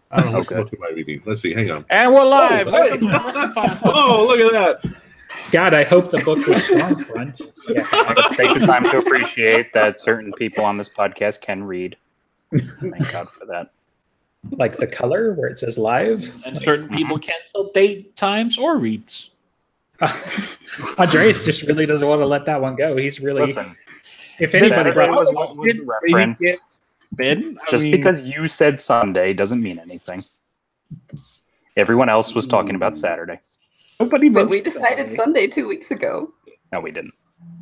I don't know what book am I reading. Let's see. Hang on. And we're live. Oh, look at that. God, I hope the book was Stormfront. Yeah, let's take the time to appreciate that certain people on this podcast can read. Thank God for that. Like The Color, where it says live. And certain people can't tell date, times, or reads. Andreas just really doesn't want to let that one go. He's really... Listen, if anybody brought was referenced. Ben, Because you said Sunday doesn't mean anything. Everyone else was talking about Saturday. Nobody but we decided Sunday 2 weeks ago. No, we didn't.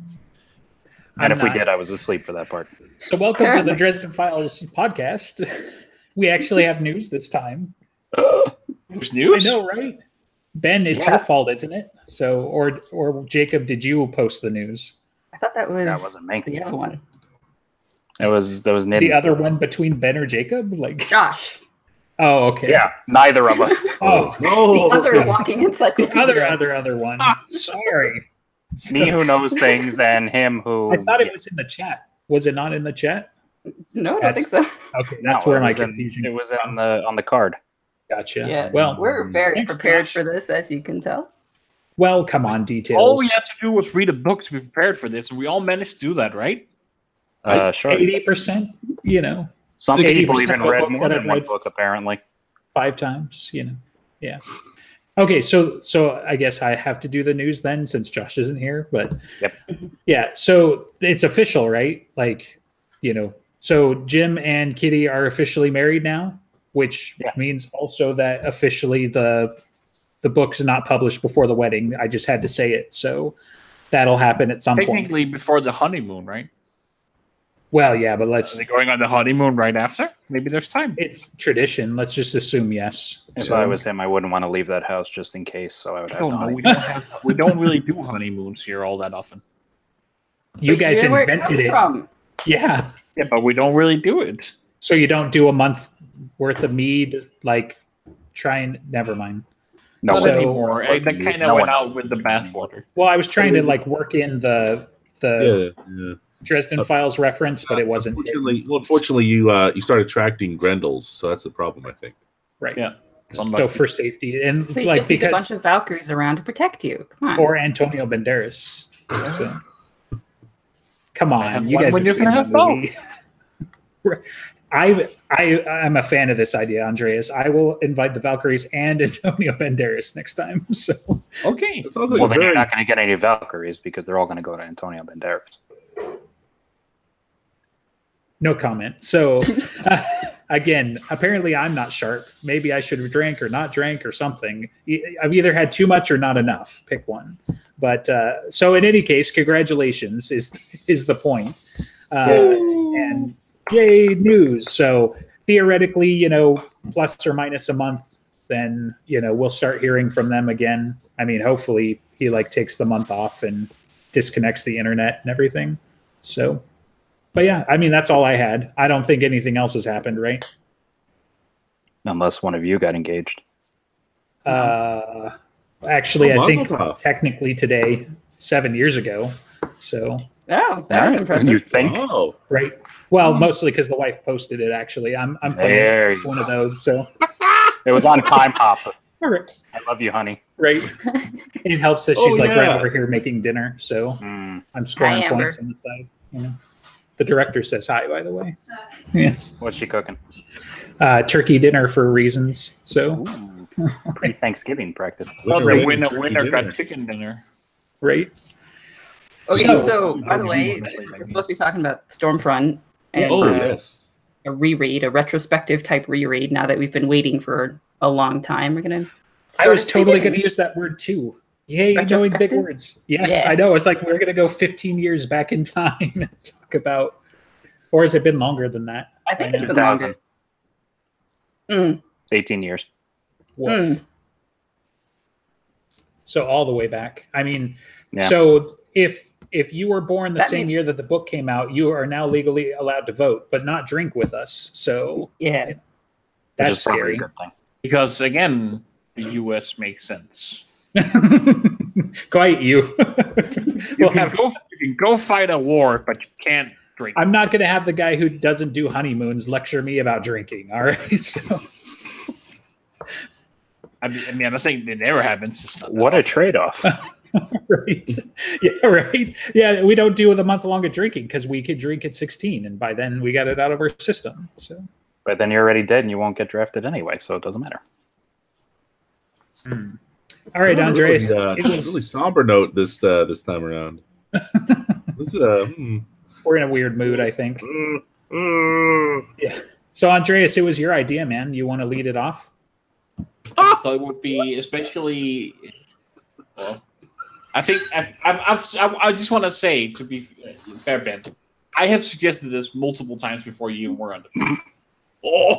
And if we did, I was asleep for that part. So welcome to the Dresden Files podcast. We actually have news this time. There's news? I know, right? Ben, it's your fault, isn't it? So, or Jacob, did you post the news? I thought that wasn't me. The other one. That was Nid. The other one between Ben or Jacob? Like Josh. Oh, okay. Yeah, neither of us. Oh, no. The other walking encyclopedia. The other one. Sorry. Me who knows things and him who... I thought it was in the chat. Was it not in the chat? No, I don't think so. Okay, that's where my confusion. It was on the card. Gotcha. Yeah. Well, we're very prepared for this, as you can tell. Well, come on, details. All we had to do was read a book to be prepared for this, and we all managed to do that, right? Sure. 80%, you know. Some people even read more than one book, apparently. 5 times, you know. Yeah. Okay, so I guess I have to do the news then, since Josh isn't here. But yep. Yeah, so it's official, right? Like, you know, so Jim and Kitty are officially married now, which means also that officially the book's not published before the wedding. I just had to say it, so that'll happen at some point. Technically before the honeymoon, right? Well, yeah, but Are they going on the honeymoon right after? Maybe there's time. It's tradition. Let's just assume yes. If I was him, I wouldn't want to leave that house just in case. So I would have to. We don't really do honeymoons here all that often. You guys invented it. Yeah. Yeah, but we don't really do it. So you don't do a month worth of mead, like never mind. Not anymore. That kind of went out with the bathwater. Well, I was trying to like work in the Dresden Files reference, but it wasn't. Unfortunately, you start attracting Grendels, so that's the problem, I think. Right. Yeah. So for safety and so you just need a bunch of Valkyries around to protect you. Come on. Or Antonio Banderas. So. Come on, you guys. When you're gonna have both. I'm a fan of this idea, Andreas. I will invite the Valkyries and Antonio Banderas next time. So okay. Well, then you're not going to get any Valkyries because they're all going to go to Antonio Banderas. No comment. So again, apparently I'm not sharp. Maybe I should drink or not drink or something. I've either had too much or not enough. Pick one. But so in any case, congratulations is the point. And yay, news. So theoretically, you know, plus or minus a month, then, you know, we'll start hearing from them again. I mean, hopefully he like takes the month off and disconnects the internet and everything. So, but yeah, I mean, that's all I had. I don't think anything else has happened, right? Unless one of you got engaged. Actually, I think technically today, 7 years ago. So. Oh, that was impressive. You think? Oh. Right. Well, mostly because the wife posted it. Actually, I'm playing one of those. So it was on Time Hopper. All right. I love you, honey. Right. It helps that she's right over here making dinner. So I'm scoring points on the side. You know, the director says hi, by the way. Yeah. What's she cooking? Turkey dinner for reasons. So pre-Thanksgiving practice. Well, the winner got chicken dinner. Right. Okay, so by the way, we're supposed to be talking about Stormfront and a reread, a retrospective type reread. Now that we've been waiting for a long time, we're gonna. I was totally going to use that word too. Yay, knowing big words. Yes, I know. It's like we're going to go 15 years back in time and talk about, or has it been longer than that? I think it's been longer. 18 years. So all the way back. I mean, so if you were born the same year that the book came out, you are now legally allowed to vote, but not drink with us. So that's scary. Because again, the U.S. makes sense. Quite you. You can go fight a war, but you can't drink. I'm not going to have the guy who doesn't do honeymoons lecture me about drinking. All right. So. I mean, I'm not saying it never happens. It's not What that a often. trade-off. Right. Yeah, right. Yeah, we don't do the month long of drinking because we could drink at 16, and by then we got it out of our system. So, But then you're already dead and you won't get drafted anyway, so it doesn't matter. all right, Andreas. Really, it was- really somber note this time around. This we're in a weird mood, I think. Yeah. So, Andreas, it was your idea, man. You want to lead it off? So it would be especially. Well, I think I just want to say, to be fair, Ben, I have suggested this multiple times before you even were on the. Oh.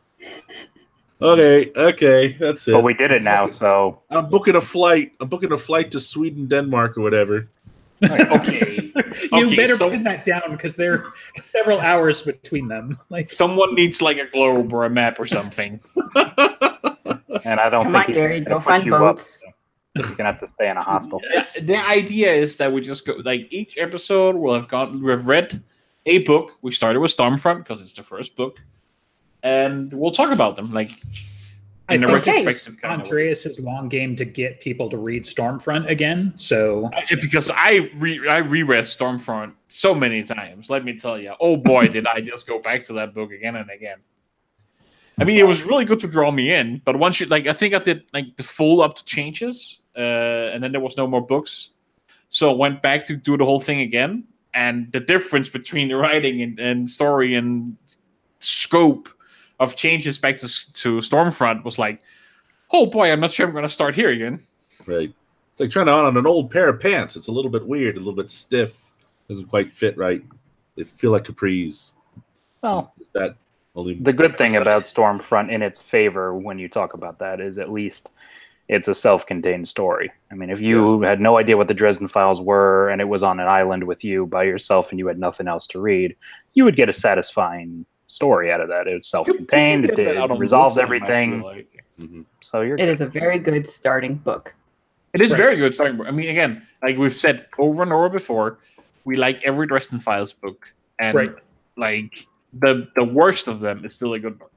Okay, that's it. But we did it now, so I'm booking a flight. To Sweden, Denmark, or whatever. Okay. You Okay, better so- pin that down because there are several hours between them. Like, Someone needs like a globe or a map or something. and I don't Come think on, he's Gary, gonna go put find you up, boats. so You're gonna have to stay in a hostel. The idea is that we just go like each episode we've read a book. We started with Stormfront because it's the first book, and we'll talk about them like in a I think retrospective kind of way. Andreas's long game to get people to read Stormfront again. So, Because I reread Stormfront so many times. Let me tell you, oh boy, did I just go back to that book again and again. I mean, it was really good to draw me in, but once you I think I did like the full up to changes, and then there was no more books, so I went back to do the whole thing again. And the difference between the writing and story and scope of changes back to Stormfront was like, oh boy, I'm not sure I'm going to start here again. Right. It's like trying on an old pair of pants. It's a little bit weird, a little bit stiff. Doesn't quite fit right. They feel like capris. Well, Is that only the good thing about Stormfront in its favor when you talk about that is at least it's a self-contained story. I mean, if you had no idea what the Dresden Files were and it was on an island with you by yourself and you had nothing else to read, you would get a satisfying story out of that. It was self-contained. It resolved everything. So you're It is a very good starting book. It is Right. very good. I mean, again, like we've said over and over before, we like every Dresden Files book, and Right. like the worst of them is still a good book.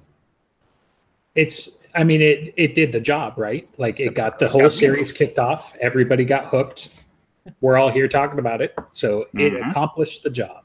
I mean, it did the job, right? Like, it got the whole series kicked off. Everybody got hooked. We're all here talking about it. So it Mhm. accomplished the job.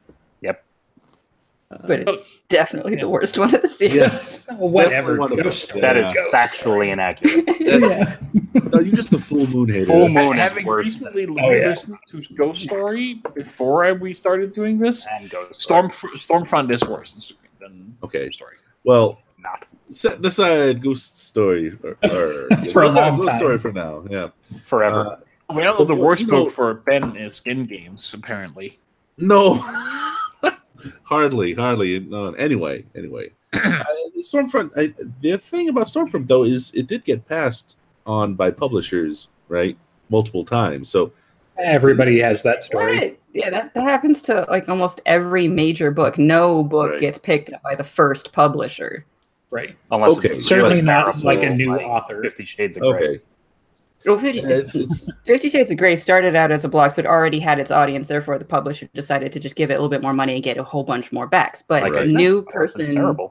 But it's definitely the worst one of the series. Yeah. Whatever. Definitely one of Ghost them. that Story. is Yeah. factually inaccurate. Yeah. No, you're just a full moon hater. Full That's- moon. is Having worse recently yeah. listened to Ghost Story before we started doing this, And Ghost Story. Stormfront is worse than Okay. Ghost Story. Well, Not. set aside Ghost Story or For a Ghost long Ghost time. Story for now. Yeah. Forever. Well, the Well, worst you know- book for Ben is Skin Games, apparently. No. hardly. No. Anyway. Stormfront. The thing about Stormfront though is it did get passed on by publishers, right, multiple times. So Everybody has that story. Right. Yeah, that happens to like almost every major book. No book Right. gets picked up by the first publisher. Right. Unless okay, it's Certainly really not terrible, like a new author. 50 Shades of Grey. okay, Well, 50, it's 50 Shades of Grey started out as a blog, so it already had its audience. Therefore, the publisher decided to just give it a little bit more money and get a whole bunch more backs. But Like I a said, new unless it's person, terrible.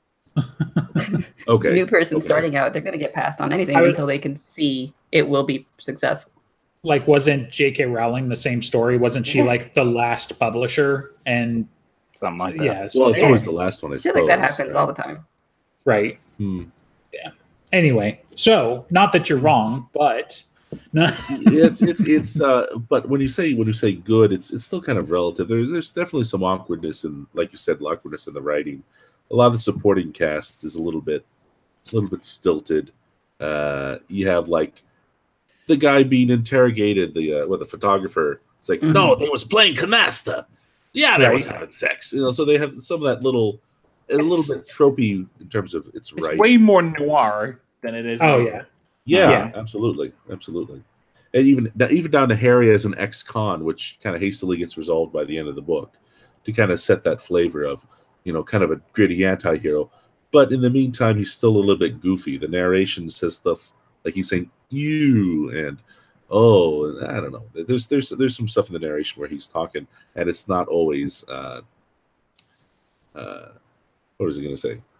okay. new person Okay. starting out, they're going to get passed on anything I would- until they can see it will be successful. Like, wasn't J.K. Rowling the same story? Wasn't she like the last publisher? And Something like that. yeah, so Well, it's Yeah. always the last one. I I feel suppose. like that happens all the time. right. Hmm. Anyway, so not that you're wrong, but no, it's but when you say good, it's still kind of relative. There's definitely some awkwardness and, like you said, awkwardness in the writing. A lot of the supporting cast is a little bit stilted. You have like the guy being interrogated, the photographer. It's like, Mhm. no, they was playing canasta. Yeah, they was Right. having sex. So they have some of that little, a little bit tropey in terms of its It's right. way more noir than it is. oh yeah, Yeah, Yeah. absolutely. And even down to Harry as an ex-con, which kind of hastily gets resolved by the end of the book, to kind of set that flavor of, kind of a gritty anti-hero. But in the meantime, he's still a little bit goofy. The narration says stuff like he's saying "you" and "oh," and I don't know. There's some stuff in the narration where he's talking, and it's not always what was he going to say?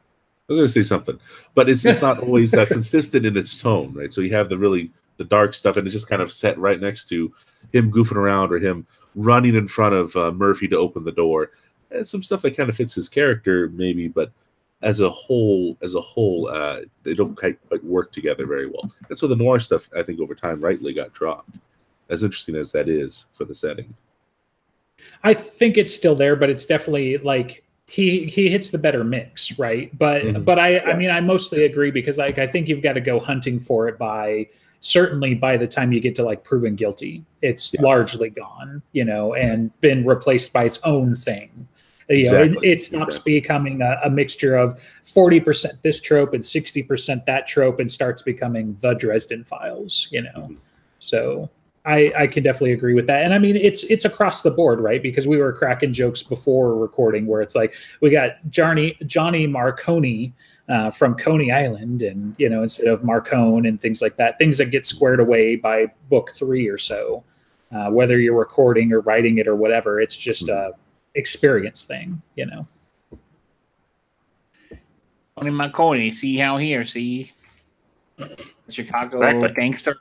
was going to say something, but it's not always consistent in its tone, right? So you have the dark stuff, and it's just kind of set right next to him goofing around or him running in front of Murphy to open the door. And some stuff that kind of fits his character, maybe, but as a whole, they don't quite work together very well. And so the noir stuff, I think, over time, rightly got dropped. As interesting as that is for the setting, I think it's still there, but it's definitely like he hits the better mix, right? But I mean, I mostly agree because like I think you've got to go hunting for it certainly by the time you get to like proven guilty, it's largely gone, and been replaced by its own thing. It stops becoming a mixture of 40% this trope and 60% that trope, and starts becoming the Dresden Files. So I can definitely agree with that. And I mean, it's across the board, right? Because we were cracking jokes before recording where it's like we got Johnny Marconi from Coney Island, and instead of Marcone and things like that, things that get squared away by book 3 or so, whether you're recording or writing it or whatever. It's just a experience thing, Tony Marconi, see how here, see Chicago gangster.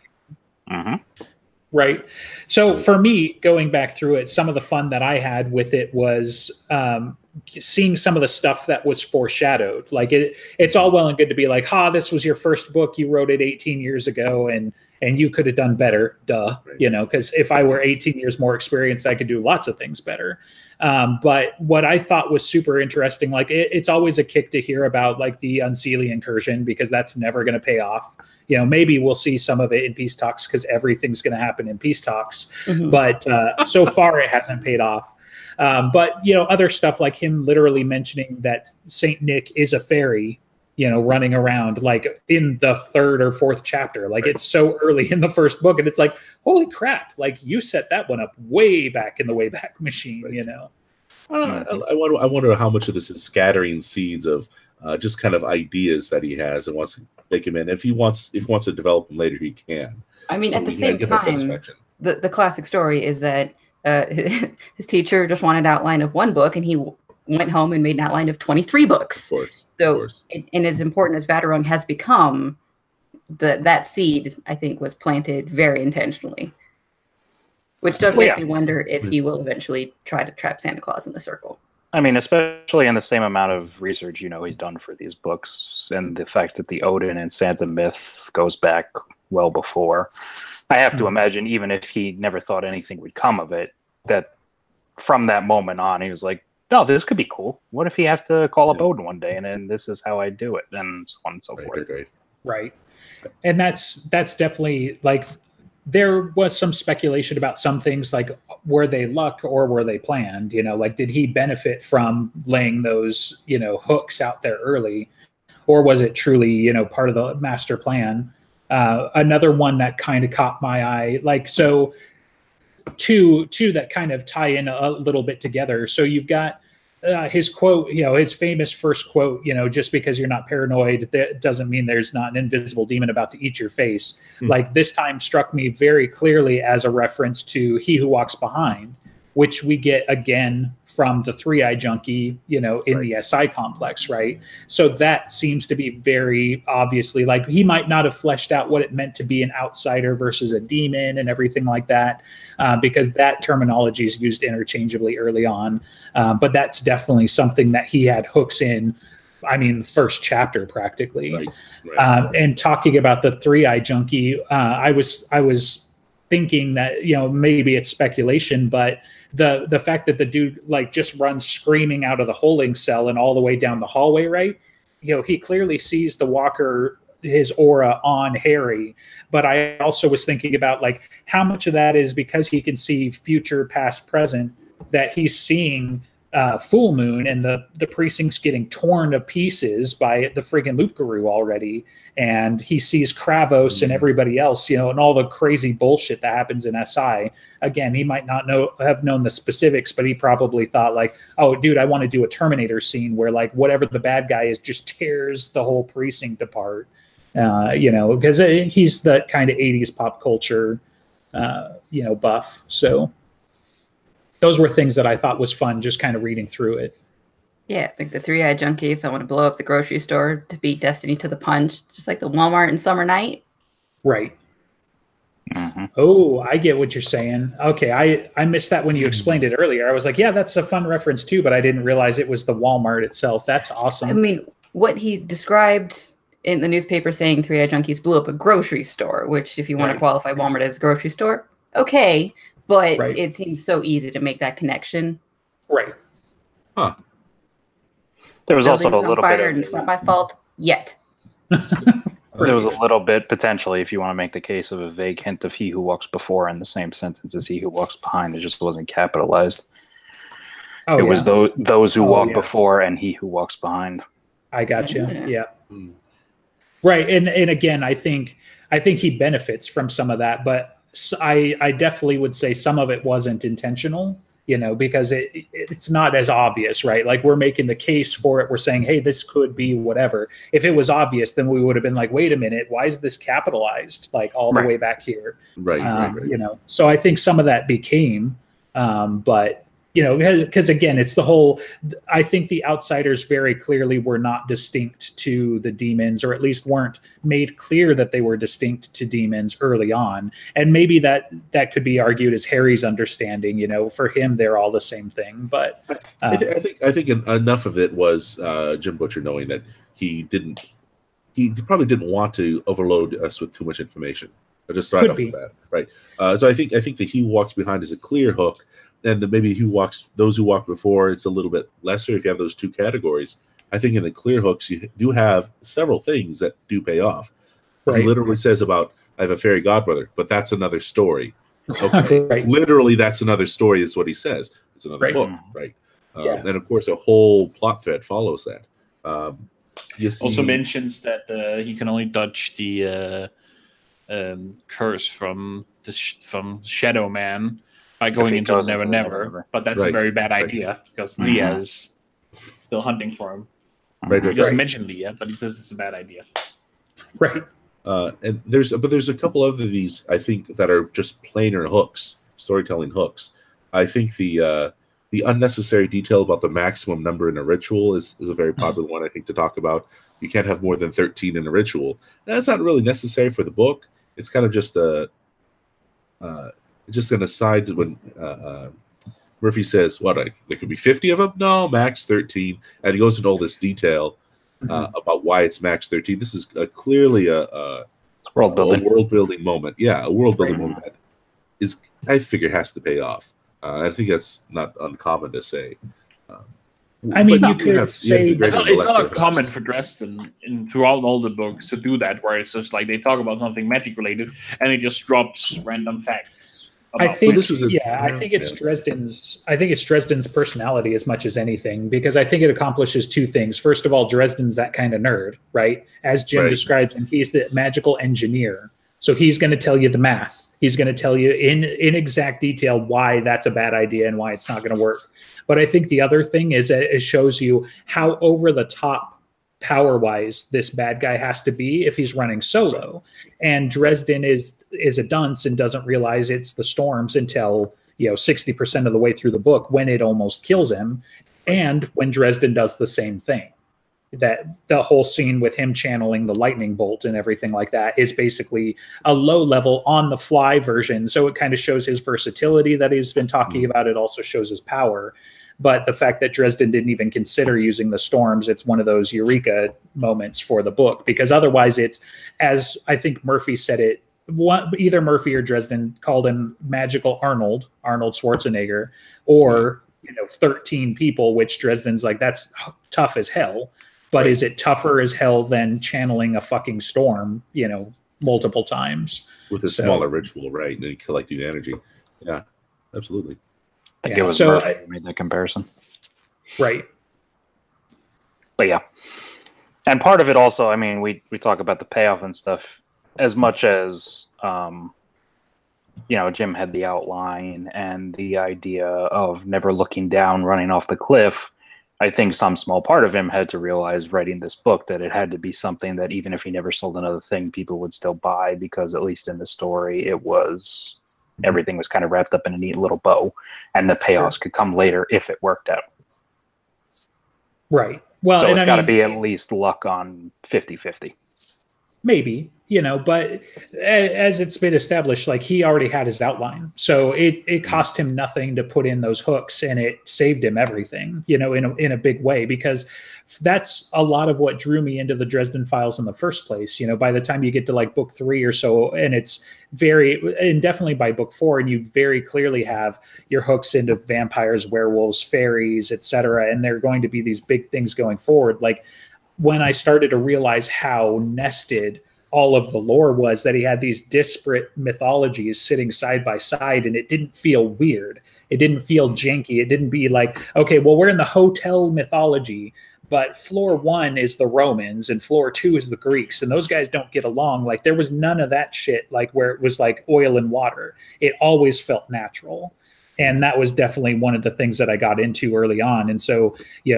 Right. So for me, going back through it, some of the fun that I had with it was seeing some of the stuff that was foreshadowed. Like it's all well and good to be like, this was your first book, you wrote it 18 years ago, and you could have done better, duh. Because if I were 18 years more experienced, I could do lots of things better. But what I thought was super interesting, like it's always a kick to hear about like the Unseelie incursion, because that's never going to pay off. Maybe we'll see some of it in Peace Talks because everything's going to happen in Peace Talks. But so far it hasn't paid off. But other stuff like him literally mentioning that Saint Nick is a fairy, running around like in the 3rd or 4th chapter. Like it's so early in the first book, and it's like, holy crap, like you set that one up way back in the Wayback Machine. I wonder how much of this is scattering seeds of just kind of ideas that he has and wants to make him in. If he wants to develop them later, he can. I mean, at the same time, the classic story is that his teacher just wanted an outline of one book, and he went home and made an outline of 23 books. Of course. And as important as Vaterung has become, that seed, I think, was planted very intentionally. Which does make me wonder if he will eventually try to trap Santa Claus in the circle. I mean, especially in the same amount of research, he's done for these books, and the fact that the Odin and Santa myth goes back well before. I have to imagine, even if he never thought anything would come of it, that from that moment on, he was like, no, this could be cool. What if he has to call up Odin one day, and then this is how I do it, and so on and so forth. Right. And that's definitely like, there was some speculation about some things, like were they luck or were they planned? Like did he benefit from laying those hooks out there early, or was it truly part of the master plan? Another one that kind of caught my eye, like so two that kind of tie in a little bit together. So you've got his quote, his famous first quote, just because you're not paranoid, that doesn't mean there's not an invisible demon about to eat your face. Like this time struck me very clearly as a reference to He Who Walks Behind, which we get again from the Three-Eye Junkie, in the SI complex, right? So that seems to be very obviously, like he might not have fleshed out what it meant to be an outsider versus a demon and everything like that, because that terminology is used interchangeably early on. But that's definitely something that he had hooks in, I mean, the first chapter practically. Right. And talking about the Three-Eye Junkie, I was thinking that, maybe it's speculation, but the fact that the dude like just runs screaming out of the holding cell and all the way down the hallway, right? He clearly sees the walker, his aura on Harry. But I also was thinking about like how much of that is because he can see future, past, present, that he's seeing Full Moon and the precinct's getting torn to pieces by the friggin' Loop Guru already, and he sees Kravos and everybody else, and all the crazy bullshit that happens in SI. Again, he might not have known the specifics, but he probably thought like, oh, dude, I want to do a Terminator scene where like whatever the bad guy is just tears the whole precinct apart, because he's that kind of 80s pop culture, buff. So those were things that I thought was fun, just kind of reading through it. Yeah, like the three-eyed junkies. I want to blow up the grocery store to beat Destiny to the punch, just like the Walmart in Summer Night. Right. Mm-hmm. Oh, I get what you're saying. Okay, I missed that when you explained it earlier. I was like, yeah, that's a fun reference too, but I didn't realize it was the Walmart itself. That's awesome. I mean, what he described in the newspaper saying three-eyed junkies blew up a grocery store, which if you want to qualify Walmart as a grocery store, okay, but it seems so easy to make that connection. Right. Huh. There was also a little bit and it's not my fault yet. There was a little bit, potentially, if you want to make the case of a vague hint of he who walks before in the same sentence as he who walks behind. It just wasn't capitalized. Oh, it was those who walk before and he who walks behind. I got you. Yeah. Right. And again, I think he benefits from some of that, but I definitely would say some of it wasn't intentional. Because it's not as obvious, right? Like we're making the case for it. We're saying, hey, this could be whatever. If it was obvious, then we would have been like, wait a minute, why is this capitalized like all the way back here? Right. So I think some of that became, but because again, it's the whole, I think the outsiders very clearly were not distinct to the demons, or at least weren't made clear that they were distinct to demons early on. And maybe that could be argued as Harry's understanding, for him, they're all the same thing. But I think enough of it was Jim Butcher knowing that he probably didn't want to overload us with too much information. Just right off the bat, right? So I think that he walks behind is a clear hook. And maybe those who walk before, it's a little bit lesser if you have those two categories. I think in the clear hooks, you do have several things that do pay off. Right. He literally says about, I have a fairy godmother, but that's another story. Okay. Right. Literally, that's another story is what he says. It's another book, right? And of course, a whole plot thread follows that. Also mentions that he can only dodge the curse from Shadow Man by going into the Never Never, but that's a very bad idea because Leah's still hunting for him. He doesn't mention Leah, but he says it's a bad idea. Right. And there's a couple other these I think that are just plainer hooks, storytelling hooks. I think the unnecessary detail about the maximum number in a ritual is a very popular one I think to talk about. You can't have more than 13 in a ritual. That's not really necessary for the book. It's kind of just just an aside when Murphy says, there could be 50 of them? No, max 13. And he goes into all this detail about why it's max 13. This is clearly a world-building moment. Yeah, a world-building moment that is, I figure, has to pay off. I think that's not uncommon to say. I mean, you could say it's not uncommon for Dresden throughout all the books to do that, where it's just like they talk about something magic related and it just drops random facts. I think it's Dresden's personality as much as anything, because I think it accomplishes two things. First of all, Dresden's that kind of nerd, right? As Jim describes him, he's the magical engineer. So he's going to tell you the math. He's going to tell you in exact detail why that's a bad idea and why it's not going to work. But I think the other thing is that it shows you how over the top power-wise this bad guy has to be if he's running solo. And Dresden is a dunce and doesn't realize it's the storms until 60% of the way through the book, when it almost kills him, and when Dresden does the same thing. That the whole scene with him channeling the lightning bolt and everything like that is basically a low-level on-the-fly version. So it kind of shows his versatility that he's been talking about. It also shows his power. But the fact that Dresden didn't even consider using the storms, it's one of those eureka moments for the book, because otherwise it's, as I think Murphy said it, either Murphy or Dresden called him Magical Arnold Schwarzenegger, or 13 people, which Dresden's like, that's tough as hell. But is it tougher as hell than channeling a fucking storm, multiple times? With a smaller ritual, right? And collecting energy. Yeah, absolutely. I think it was Murphy who made that comparison. Right. But yeah. And part of it also, I mean, we talk about the payoff and stuff as much as, Jim had the outline and the idea of never looking down, running off the cliff. I think some small part of him had to realize writing this book that it had to be something that even if he never sold another thing, people would still buy, because at least in the story, everything was kind of wrapped up in a neat little bow, and the payoffs could come later if it worked out. Right. Well, so and it's I got to mean, be at least luck on 50-50. maybe, but as it's been established, like he already had his outline, so it cost him nothing to put in those hooks, and it saved him everything, in a big way, because that's a lot of what drew me into the Dresden Files in the first place. By the time you get to like book 3 or so, and definitely by book 4, and you very clearly have your hooks into vampires, werewolves, fairies, etc., and they're going to be these big things going forward. Like when I started to realize how nested all of the lore was, that he had these disparate mythologies sitting side by side, and it didn't feel weird. It didn't feel janky. It didn't be like, okay, well, we're in the hotel mythology, but floor 1 is the Romans and floor 2 is the Greeks, and those guys don't get along. Like there was none of that shit, like where it was like oil and water. It always felt natural. And that was definitely one of the things that I got into early on. And so,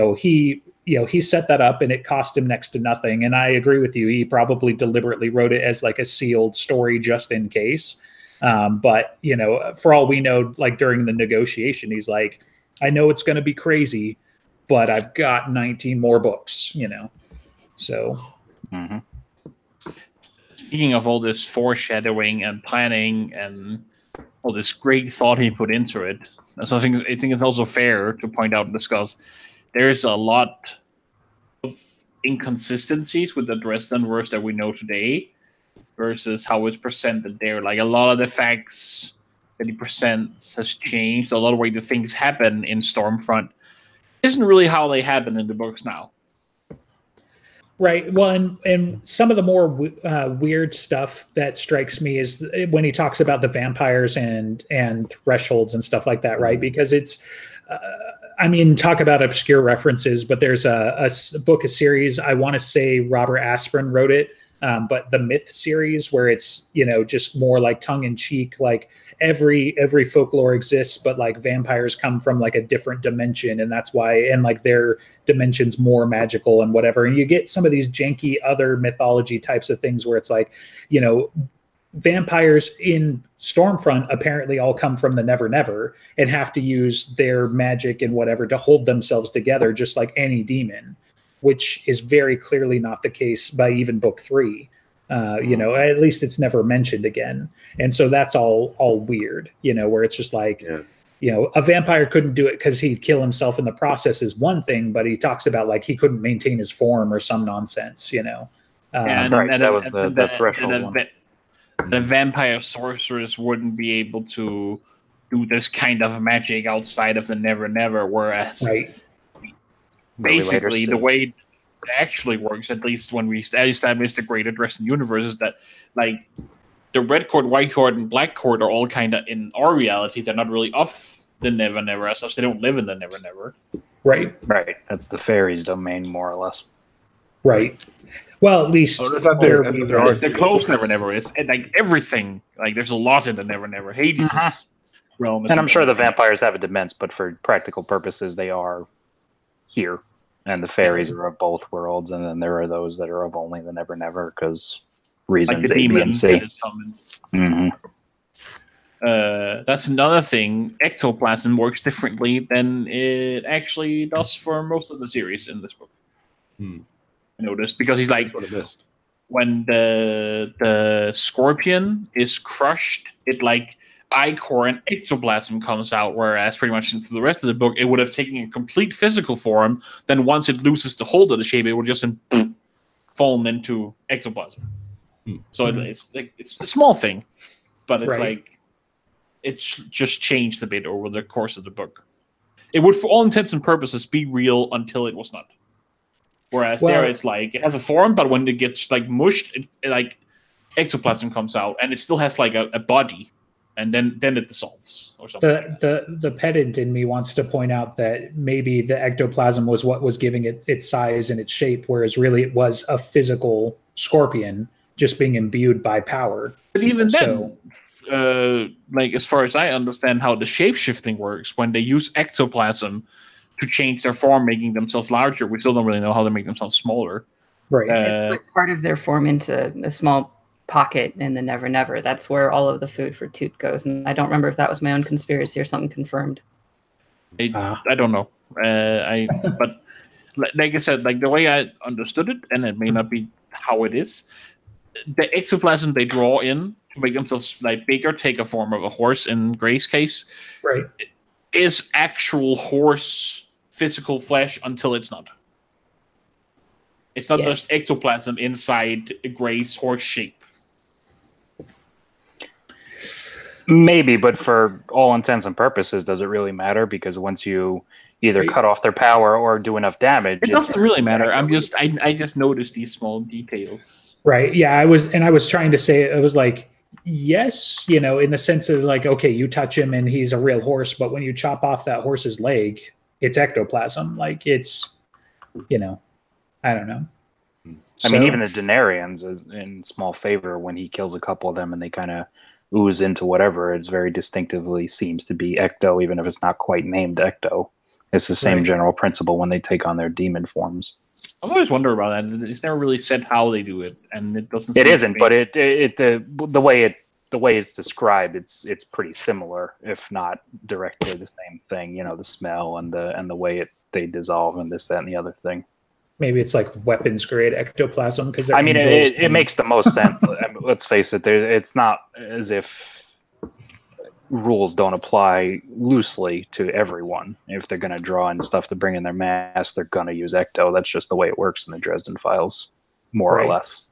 he set that up, and it cost him next to nothing. And I agree with you. He probably deliberately wrote it as like a sealed story just in case. But, for all we know, like during the negotiation, he's like, I know it's going to be crazy, but I've got 19 more books, so. Mm-hmm. Speaking of all this foreshadowing and planning and all this great thought he put into it, so I think it's also fair to point out and discuss there's a lot of inconsistencies with the Dresden verse that we know today versus how it's presented there. Like a lot of the facts that he presents has changed. A lot of the way the things happen in Stormfront isn't really how they happen in the books now. Right. Well, and some of the more weird stuff that strikes me is when he talks about the vampires and thresholds and stuff like that, right? Because it's, talk about obscure references, but there's a book, a series, I want to say Robert Asprin wrote it, but the Myth series, where it's, just more like tongue in cheek, like every folklore exists, but like vampires come from like a different dimension, and that's why, and like their dimension's more magical and whatever. And you get some of these janky other mythology types of things where it's like, vampires in Stormfront apparently all come from the Never Never and have to use their magic and whatever to hold themselves together, just like any demon, which is very clearly not the case by even book 3. At least it's never mentioned again. And so that's all weird, where it's just like, a vampire couldn't do it because he'd kill himself in the process is one thing, but he talks about like he couldn't maintain his form or some nonsense, that was the threshold one. The vampire sorcerers wouldn't be able to do this kind of magic outside of the Never Never, whereas basically the way it actually works, at least when we establish the greater Dresden universe, is that like the Red Court, White Court, and Black Court are all kind of in our reality. They're not really of the Never Never as such. They don't live in the Never Never. Right. That's the fairies' domain, more or less. Right. Well, at least they're close. Never Never is, and like everything. Like there's a lot in the Never Never. Hades realm, and I'm sure the vampires have a demesne, but for practical purposes, they are here. And the fairies are of both worlds, and then there are those that are of only the Never Never because reasons like the A, B, and C. That's another thing. Ectoplasm works differently than it actually does for most of the series in this book. I noticed because he's like, when the scorpion is crushed, it like ichor and ectoplasm comes out, whereas pretty much through the rest of the book, it would have taken a complete physical form. Then once it loses the hold of the shape, it would just fallen into ectoplasm. So it's a small thing, but it's like it's just changed a bit over the course of the book. It would, for all intents and purposes, be real until it was not. Whereas there, it's like it has a form, but when it gets like mushed, it like ectoplasm comes out, and it still has like a body, and then it dissolves or something. The pedant in me wants to point out that maybe the ectoplasm was what was giving it its size and its shape, whereas really it was a physical scorpion just being imbued by power. But even then, like as far as I understand how the shape-shifting works, when they use ectoplasm to change their form, making themselves larger, we still don't really know how to make themselves smaller. Right. They put part of their form into a small pocket in the Never Never. That's where all of the food for Toot goes. And I don't remember if that was my own conspiracy or something confirmed. I don't know. But like I said, like the way I understood it, and it may not be how it is, the ectoplasm they draw in to make themselves like bigger, take a form of a horse in Gray's case, Right. is actual horse physical flesh until it's not. It's not just ectoplasm inside Gray's horse shape. Maybe, but for all intents and purposes, does it really matter? Because once you either cut off their power or do enough damage, it doesn't really matter. I just noticed these small details. Right. Yeah. I was trying to say it was like, yes, you know, in the sense of like, okay, you touch him and he's a real horse, but when you chop off that horse's leg, it's ectoplasm. Like it's, you know, I don't know. I mean, even the Denarians is in small favor when he kills a couple of them and they kind of ooze into whatever. It's very distinctively seems to be Ecto, even if it's not quite named Ecto. It's the same general principle when they take on their demon forms. I've always wondered about that. It's never really said how they do it, and it doesn't. It isn't, but the way it's described, it's pretty similar, if not directly the same thing. You know, the smell and the way they dissolve and this, that, and the other thing. Maybe it's like weapons grade ectoplasm because I mean, it makes the most sense. I mean, let's face it. It's not as if rules don't apply loosely to everyone. If they're going to draw in stuff to bring in their mass, they're going to use Ecto. That's just the way it works in the Dresden Files, more or less.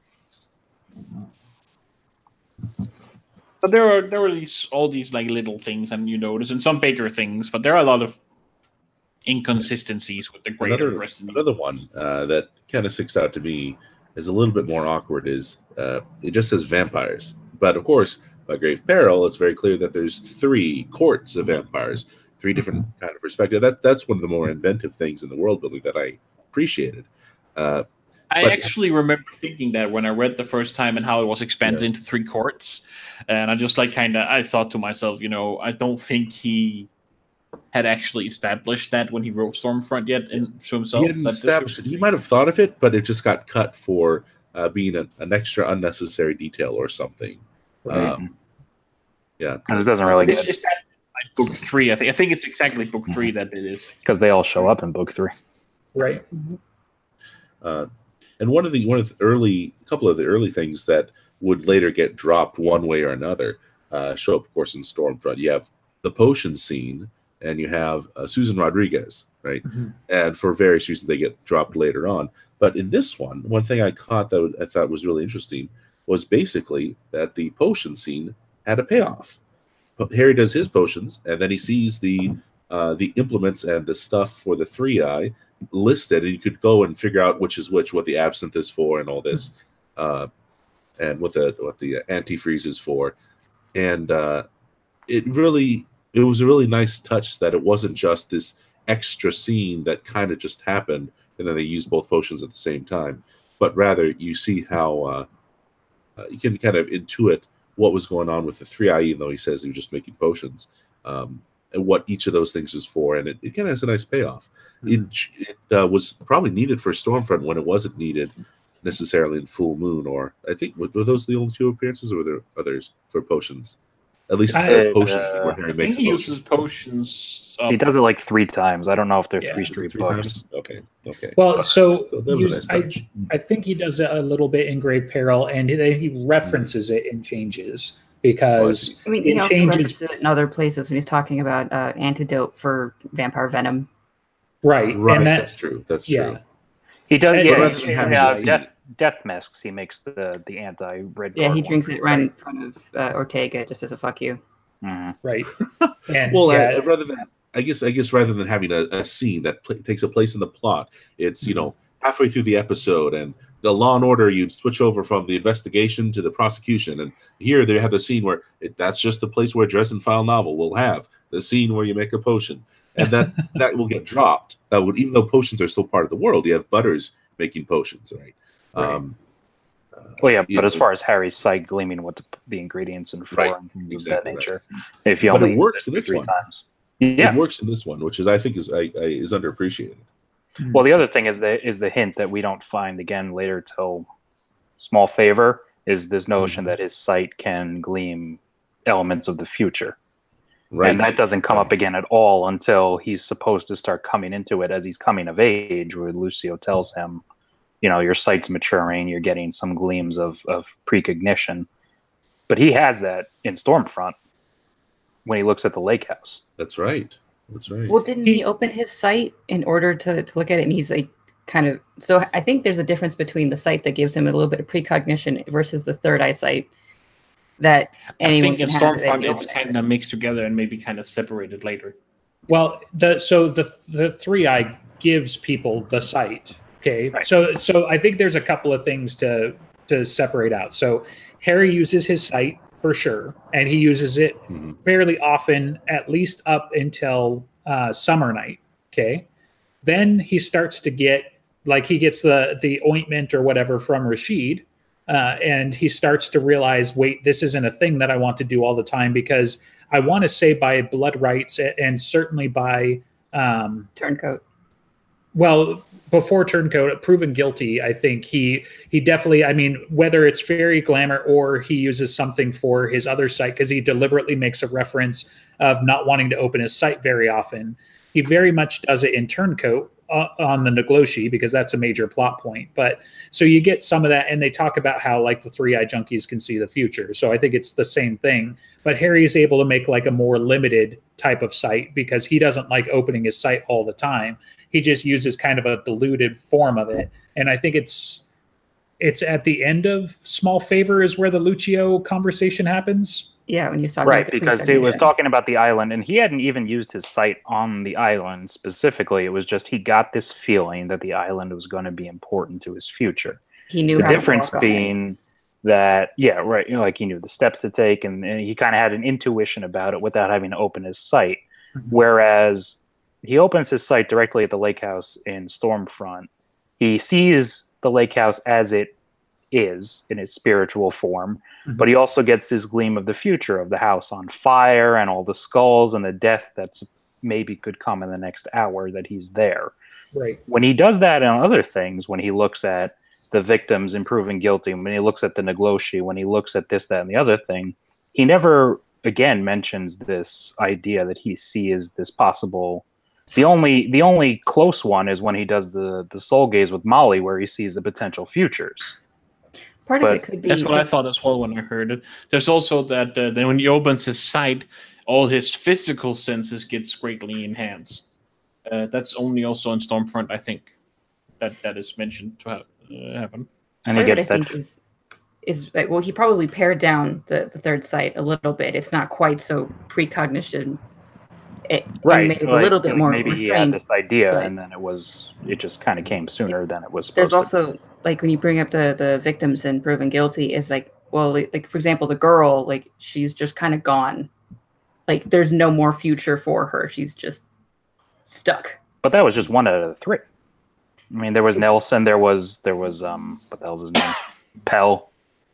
But there are all these like little things, and you notice, and some bigger things. But there are a lot of inconsistencies with the greater Dresden. Another one that kind of sticks out to me is a little bit more awkward. Is it just says vampires, but of course, by Grave Peril, it's very clear that there's 3 courts of vampires, 3 different kind of perspectives. That's one of the more inventive things in the world building that I appreciated. I actually remember thinking that when I read the first time and how it was expanded into 3 courts, and I just like I thought to myself, you know, I don't think he had actually established that when he wrote Stormfront yet to himself. He hadn't established it. He might have thought of it, but it just got cut for being an extra unnecessary detail or something. Right. Yeah, because it doesn't really get. It's that, like, book 3. I think it's exactly book 3 that it is. Because they all show up in book 3. Right. And one of the couple of the early things that would later get dropped one way or another show up, of course, in Stormfront. You have the potion scene, and you have Susan Rodriguez, right? Mm-hmm. And for various reasons, they get dropped later on. But in this one thing I caught that I thought was really interesting was basically that the potion scene had a payoff. Harry does his potions, and then he sees the implements and the stuff for the 3-eye listed, and you could go and figure out which is which, what the absinthe is for, and all this, and what the antifreeze is for, and it was a really nice touch that it wasn't just this extra scene that kind of just happened, and then they used both potions at the same time, but rather you see how you can kind of intuit what was going on with the 3-eye, even though he says he was just making potions, and what each of those things is for, and it kind of has a nice payoff. Mm-hmm. It was probably needed for Stormfront when it wasn't needed necessarily in Full Moon, or I think were those the only 2 appearances, or were there others for potions? At least the potions where Harry makes he uses potions. He does it like 3 times. I don't know if they're 3 straight books. Okay. Well, so that was a nice touch. I think he does it a little bit in Grave Peril, and he references it in Changes because he also references it in other places when he's talking about antidote for vampire venom. Right. And that's true. That's true. He does. Death masks. He makes the anti-red. Yeah, he drinks it right in front of Ortega just as a fuck you. Mm-hmm. Right. And rather than I guess rather than having a scene that takes a place in the plot, it's halfway through the episode and the Law and Order, you'd switch over from the investigation to the prosecution, and here they have the scene where that's just the place where a Dresden File novel will have the scene where you make a potion, and that will get dropped. That would, even though potions are still part of the world, you have Butters making potions, right? But as far as Harry's sight gleaming with the ingredients and flora and things of that nature, if you only it works in this 3 one. times, it works in this one, which is I think is underappreciated. Well, the other thing is the hint that we don't find again later till Small Favor is this notion that his sight can gleam elements of the future. Right. And that doesn't come up again at all until he's supposed to start coming into it as he's coming of age, where Lucio tells him, your sight's maturing, you're getting some gleams of precognition. But he has that in Stormfront when he looks at the lake house. That's right. That's right. Well, didn't he open his sight in order to look at it? And he's like, kind of. So I think there's a difference between the sight that gives him a little bit of precognition versus the third eyesight that anyone can have. I think in Stormfront it's kind of mixed together and maybe kind of separated later. Well, the three eye gives people the sight. Okay, right. So I think there's a couple of things to separate out. So Harry uses his sight for sure, and he uses it fairly often, at least up until Summer Night. Okay, then he starts to get he gets the ointment or whatever from Rashid, and he starts to realize, wait, this isn't a thing that I want to do all the time, because I want to say by blood rights and certainly by Turncoat. Well, before Turncoat, proven guilty, I think he definitely, I mean, whether it's fairy glamour or he uses something for his other sight, because he deliberately makes a reference of not wanting to open his sight very often. He very much does it in Turncoat on the Nagloshi, because that's a major plot point. But so you get some of that, and they talk about how the three-eye junkies can see the future. So I think it's the same thing. But Harry is able to make a more limited type of sight, because he doesn't like opening his sight all the time. He just uses kind of a diluted form of it. And I think it's at the end of Small Favor is where the Lucio conversation happens. Yeah, when you talk right, because he was talking about the island, and he hadn't even used his sight on the island specifically. It was just he got this feeling that the island was going to be important to his future. He knew the difference being that, yeah, right, he knew the steps to take, and he kind of had an intuition about it without having to open his sight. Mm-hmm. Whereas he opens his sight directly at the lake house in Stormfront. He sees the lake house as it is in its spiritual form, but he also gets this gleam of the future of the house on fire and all the skulls and the death that's maybe could come in the next hour that he's there. Right. When he does that on other things, when he looks at the victims and proven guilty, when he looks at the Nagloshi, when he looks at this, that, and the other thing, he never again mentions this idea that he sees this possible. The only close one is when he does the soul gaze with Molly, where he sees the potential futures. Part of it could be. That's what I thought as well when I heard it. There's also that then when he opens his sight, all his physical senses gets greatly enhanced. That's only also in Stormfront, I think, that is mentioned to happen. And he gets that. Is well, he probably pared down the third sight a little bit. It's not quite so precognition. Right, made it a little bit more maybe restrained. He had this idea, and then it just kind of came sooner than it was supposed to. There's also when you bring up the victims and proven guilty, is for example, the girl, she's just kind of gone. There's no more future for her. She's just stuck. But that was just one out of the three. I mean, there was Nelson. There was what the hell's his name? Pell.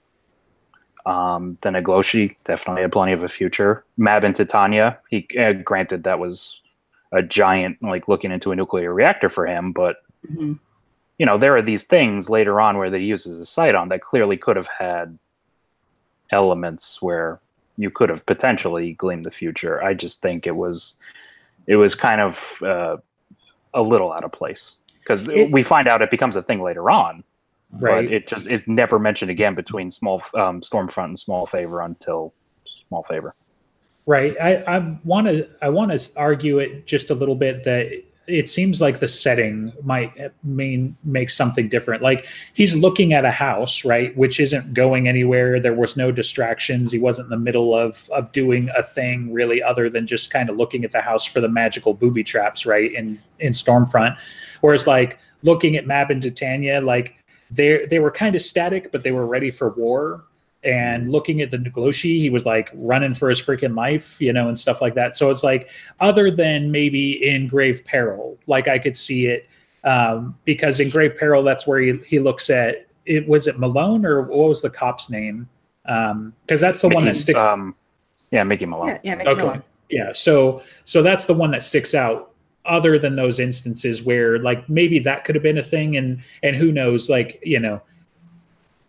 Then Nagloshi definitely had plenty of a future. Mab and Titania, he granted that was a giant, looking into a nuclear reactor for him, but there are these things later on where they uses his sight on that clearly could have had elements where you could have potentially gleamed the future. I just think it was kind of a little out of place, because we find out it becomes a thing later on. Right. But it's never mentioned again between Stormfront and Small Favor until Small Favor. Right. I want to argue it just a little bit that it seems like the setting might make something different. He's looking at a house, right, which isn't going anywhere. There was no distractions. He wasn't in the middle of doing a thing really other than just kind of looking at the house for the magical booby traps, right, in Stormfront. Whereas looking at Mab and Titania, they were kind of static, but they were ready for war. And looking at the Nagloshi, he was running for his freaking life, and stuff like that. So it's other than maybe in Grave Peril, I could see it because in Grave Peril, that's where he looks at it. Was it Malone, or what was the cop's name? Because that's the one that sticks. Mickey Malone. Yeah, Mickey Malone. Yeah. So that's the one that sticks out. Other than those instances where maybe that could have been a thing, and who knows,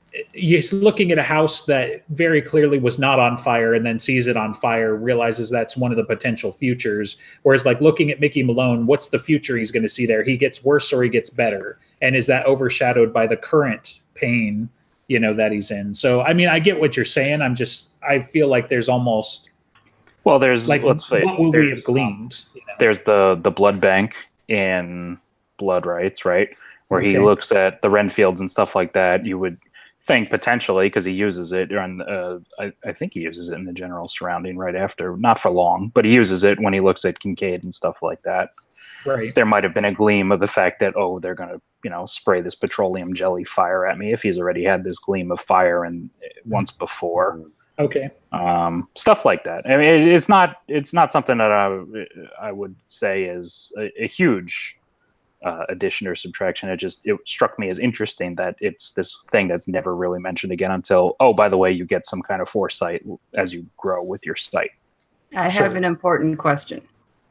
he's looking at a house that very clearly was not on fire and then sees it on fire, realizes that's one of the potential futures. Whereas like looking at Mickey Malone, what's the future he's going to see there? He gets worse or he gets better. And is that overshadowed by the current pain, that he's in? So, I mean, I get what you're saying. I feel like there's almost, well, there's, like, let's say, what would we have gleaned? There's the blood bank in Blood Rights, right? Where he looks at the Renfields and stuff like that. You would think potentially, because he uses it on, I think he uses it in the general surrounding right after, not for long, but he uses it when he looks at Kincaid and stuff like that. Right. There might have been a gleam of the fact that, they're going to, spray this petroleum jelly fire at me, if he's already had this gleam of fire and once before. Okay. Stuff like that. I mean, it's not something that I would say is a huge addition or subtraction. It struck me as interesting that it's this thing that's never really mentioned again until, by the way, you get some kind of foresight as you grow with your sight. I have an important question.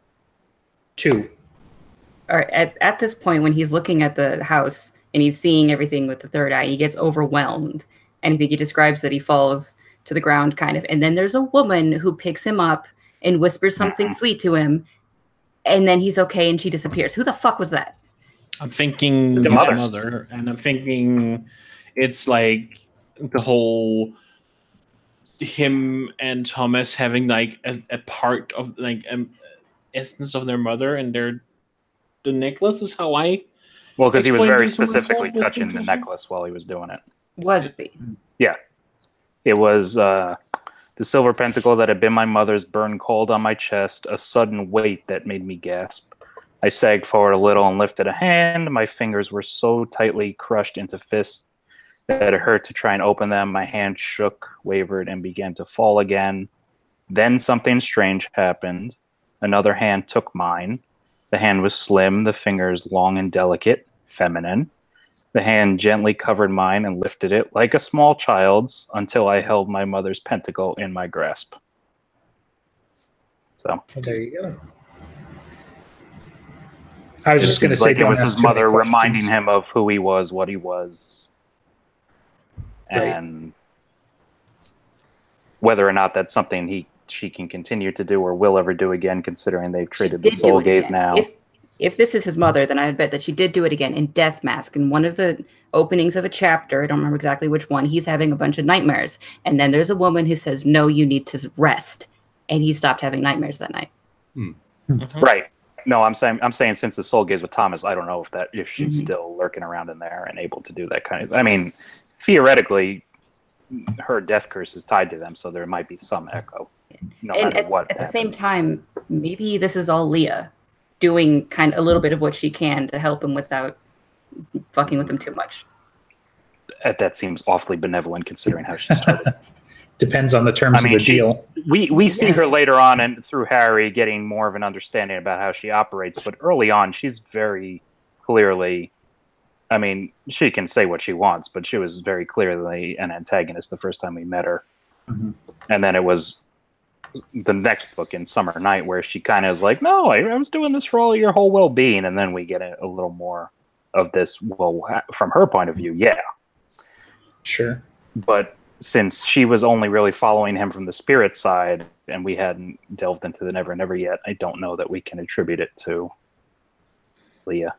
2. All right, at this point, when he's looking at the house and he's seeing everything with the third eye, he gets overwhelmed. And I think he describes that he falls to the ground kind of. And then there's a woman who picks him up and whispers something sweet to him. And then he's okay and she disappears. Who the fuck was that? I'm thinking his mother. And I'm thinking it's like the whole him and Thomas having like a part of like essence of their mother, and the necklace is how I. Well, because he was very specifically touching the necklace while he was doing it. Was he? Yeah. It was the silver pentacle that had been my mother's burned cold on my chest, a sudden weight that made me gasp. I sagged forward a little and lifted a hand. My fingers were so tightly crushed into fists that it hurt to try and open them. My hand shook, wavered, and began to fall again. Then something strange happened. Another hand took mine. The hand was slim, the fingers long and delicate, feminine. The hand gently covered mine and lifted it like a small child's until I held my mother's pentacle in my grasp. So there you go. I was just going to say, it was his mother reminding him of who he was, what he was, and whether or not that's something she can continue to do or will ever do again, considering they've traded the soul gaze now. If this is his mother, then I bet that she did do it again in Death Mask. In one of the openings of a chapter, I don't remember exactly which one, he's having a bunch of nightmares. And then there's a woman who says, no, you need to rest. And he stopped having nightmares that night. Right. No, I'm saying since the soul gaze with Thomas, I don't know if she's still lurking around in there and able to do that kind of. I mean, theoretically, her death curse is tied to them, so there might be some echo. No matter what. At the same time, maybe this is all Leah doing kind of a little bit of what she can to help him without fucking with him too much. That seems awfully benevolent considering how she started. Depends on the terms of the deal. We see her later on and through Harry getting more of an understanding about how she operates, but early on she's very clearly, I mean, she can say what she wants, but she was very clearly an antagonist the first time we met her. Mm-hmm. And then it was the next book in Summer Night where she kind of is like, no, I was doing this for all your whole well-being, and then we get a little more of this, well, from her point of view, yeah. Sure. But since she was only really following him from the spirit side and we hadn't delved into the Never Never yet, I don't know that we can attribute it to Leah.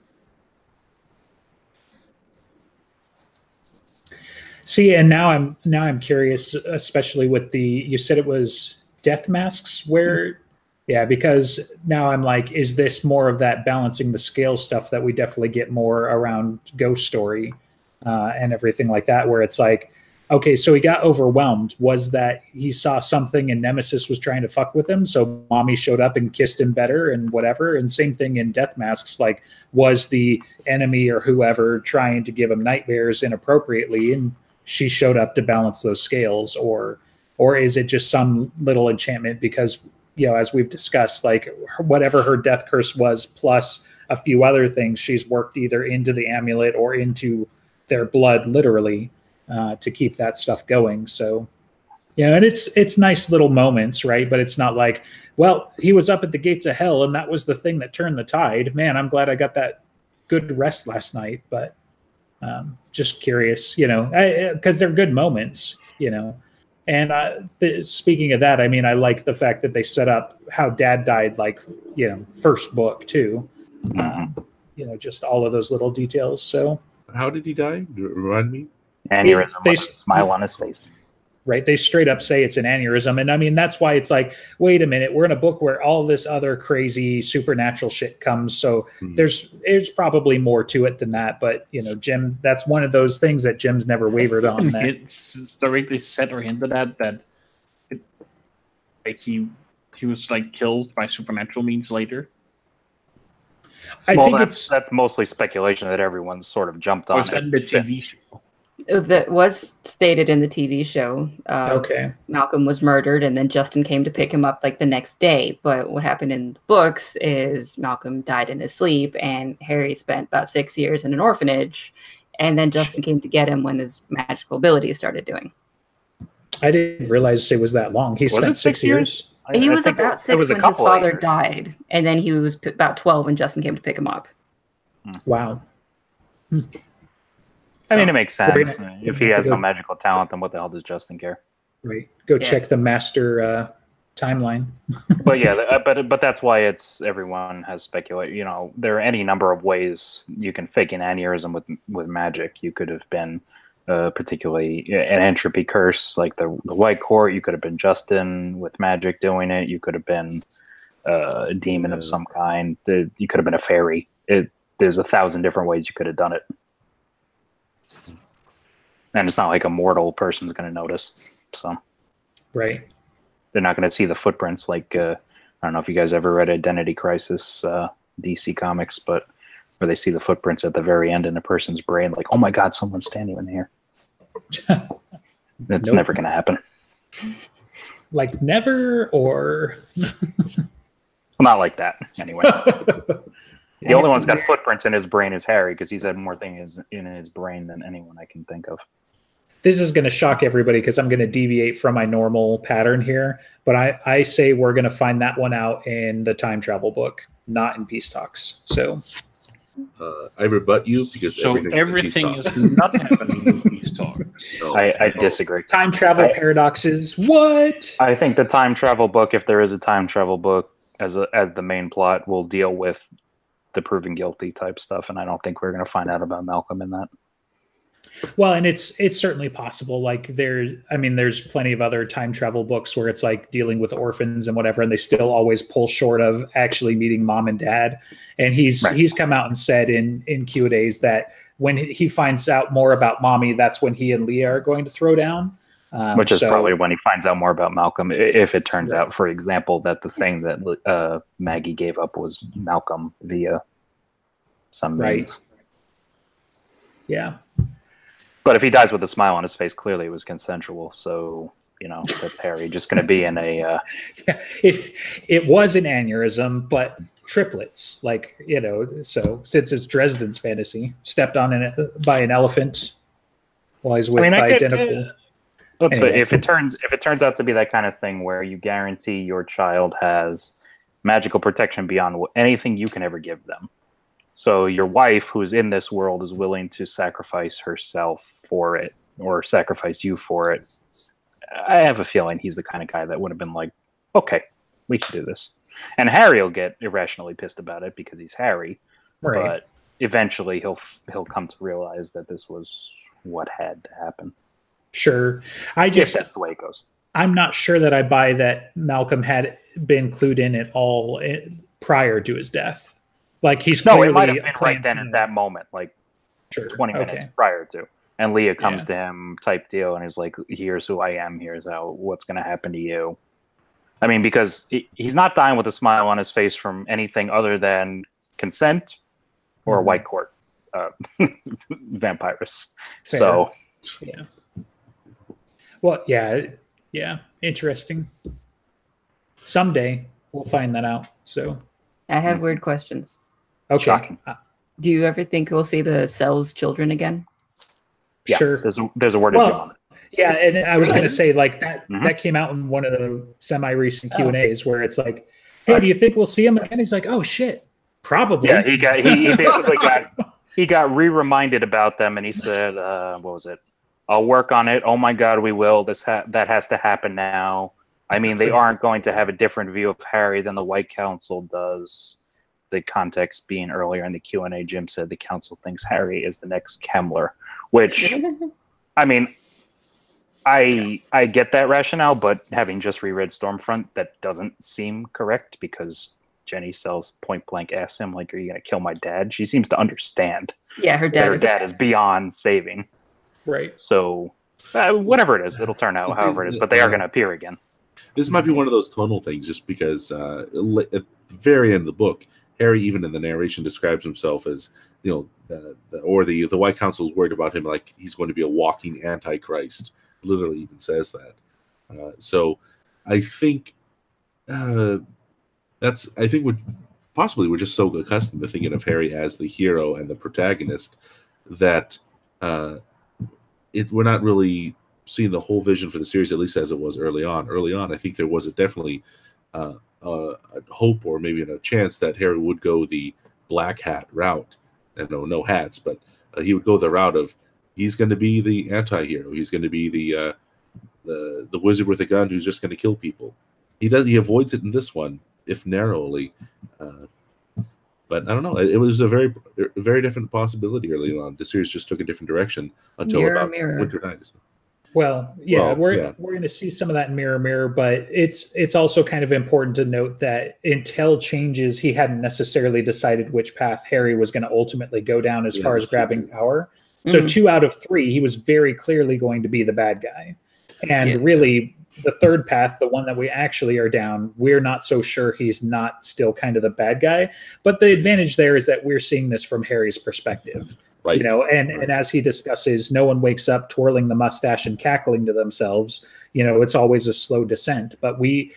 See, and now I'm curious, especially with you said it was Death Masks where, yeah, because now I'm like, is this more of that balancing the scale stuff that we definitely get more around Ghost Story and everything like that, where it's like, okay, so he got overwhelmed. Was that he saw something and Nemesis was trying to fuck with him, so mommy showed up and kissed him better and whatever? And same thing in Death Masks, like, was the enemy or whoever trying to give him nightmares inappropriately and she showed up to balance those scales? Or is it just some little enchantment because, as we've discussed, like whatever her death curse was, plus a few other things she's worked either into the amulet or into their blood, literally, to keep that stuff going. So, and it's nice little moments, right? But it's not like, well, he was up at the gates of hell and that was the thing that turned the tide. Man, I'm glad I got that good rest last night. But Just curious, because they're good moments, And speaking of that, I mean, I like the fact that they set up how Dad died, like, first book too. Just all of those little details. So, how did he die? Remind me. Aneurysm with a smile on his face. Right, they straight up say it's an aneurysm, and I mean that's why it's like, wait a minute, we're in a book where all this other crazy supernatural shit comes. So there's probably more to it than that. But Jim, that's one of those things that Jim's never wavered on. It's directly said or hinted at that, he was like killed by supernatural means later. I think that's mostly speculation that everyone's sort of jumped on. Was that the TV show? That was stated in the TV show. Okay. Malcolm was murdered, and then Justin came to pick him up like the next day. But what happened in the books is Malcolm died in his sleep, and Harry spent about 6 years in an orphanage, and then Justin came to get him when his magical abilities started doing. I didn't realize it was that long. He spent 6 years. He was about 6 when his father died, and then he was about 12 when Justin came to pick him up. Wow. I mean, it makes sense. If he has no magical talent, then what the hell does Justin care? Right. Go check the master timeline. But yeah, but that's why everyone has speculated. There are any number of ways you can fake an aneurysm with magic. You could have been particularly an entropy curse, like the White Court. You could have been Justin with magic doing it. You could have been a demon of some kind. You could have been a fairy. There's 1,000 different ways you could have done it. And it's not like a mortal person's going to notice. So, right. They're not going to see the footprints. Like, I don't know if you guys ever read Identity Crisis, DC Comics, but where they see the footprints at the very end in a person's brain, like, oh my God, someone's standing in here. It's never going to happen. Like never, or not like that, anyway. The only one's got footprints in his brain is Harry, because he's had more things in his brain than anyone I can think of. This is going to shock everybody because I'm going to deviate from my normal pattern here. But I say we're going to find that one out in the time travel book, not in Peace Talks. So I rebut you because everything is not happening in Peace Talks. No, I disagree. Time travel paradoxes. What? I think the time travel book, if there is a time travel book as the main plot, will deal with the proven guilty type stuff, and I don't think we're going to find out about Malcolm in that. Well, and it's certainly possible. Like there's plenty of other time travel books where it's like dealing with orphans and whatever, and they still always pull short of actually meeting mom and dad. And he's come out and said in Q&As that when he finds out more about mommy, that's when he and Leah are going to throw down. Which is probably when he finds out more about Malcolm, if it turns out, for example, that the thing that Maggie gave up was Malcolm via some means. Yeah. But if he dies with a smile on his face, clearly it was consensual. So, that's Harry just going to be in a... It was an aneurysm, but triplets. Like, so since it's Dresden's fantasy, stepped on by an elephant while he's with identical... Anyway. If it turns out to be that kind of thing where you guarantee your child has magical protection beyond anything you can ever give them, so your wife, who's in this world, is willing to sacrifice herself for it or sacrifice you for it, I have a feeling he's the kind of guy that would have been like, okay, we can do this. And Harry will get irrationally pissed about it because he's Harry, but eventually he'll come to realize that this was what had to happen. Sure. If that's the way it goes. I'm not sure that I buy that Malcolm had been clued in at all prior to his death. Like he's clearly it might have been right then at that moment, like 20 minutes prior to. And Leah comes to him type deal and is like, here's who I am, here's what's going to happen to you. I mean, because he's not dying with a smile on his face from anything other than consent or a White Court vampirus. Fair. So, yeah. Well, yeah, interesting. Someday we'll find that out. So, I have weird questions. Okay. Shocking. Do you ever think we'll see the Cells children again? Yeah, sure. There's a word of Jim on it. Yeah, and I was going to say like that came out in one of the semi-recent Q&As where it's like, hey, do you think we'll see him again? He's like, oh shit, probably. Yeah, he basically got he got reminded about them, and he said, "What was it? I'll work on it. Oh my God, we will. That has to happen now. I mean, they aren't going to have a different view of Harry than the White Council does." The context being earlier in the Q&A, Jim said the council thinks Harry is the next Kemmler, which, I mean, I get that rationale, but having just reread Stormfront, that doesn't seem correct because Jenny Sells point blank asks him, like, "Are you going to kill my dad?" She seems to understand. Yeah, her dad is beyond saving. Right. So whatever it is, it'll turn out however it is, but they are going to appear again. This might be one of those tonal things, just because at the very end of the book, Harry, even in the narration, describes himself as, the White Council is worried about him like he's going to be a walking Antichrist. Literally, even says that. So, I think we're just so accustomed to thinking of Harry as the hero and the protagonist that we're not really seeing the whole vision for the series, at least as it was early on. Early on, I think there was definitely a hope, or maybe a chance, that Harry would go the black hat route. And no hats, but he would go the route of he's going to be the anti-hero. He's going to be the wizard with a gun who's just going to kill people. He avoids it in this one, if narrowly. But I don't know. It was a very, very different possibility early on. The series just took a different direction until Winter Night. Well, we're going to see some of that in Mirror, but it's also kind of important to note that until Changes, he hadn't necessarily decided which path Harry was going to ultimately go down as far as grabbing power. So 2 out of 3, he was very clearly going to be the bad guy. And really, the third path, the one that we actually are down, we're not so sure he's not still kind of the bad guy. But the advantage there is that we're seeing this from Harry's perspective. Right. And as he discusses, no one wakes up twirling the mustache and cackling to themselves. It's always a slow descent. But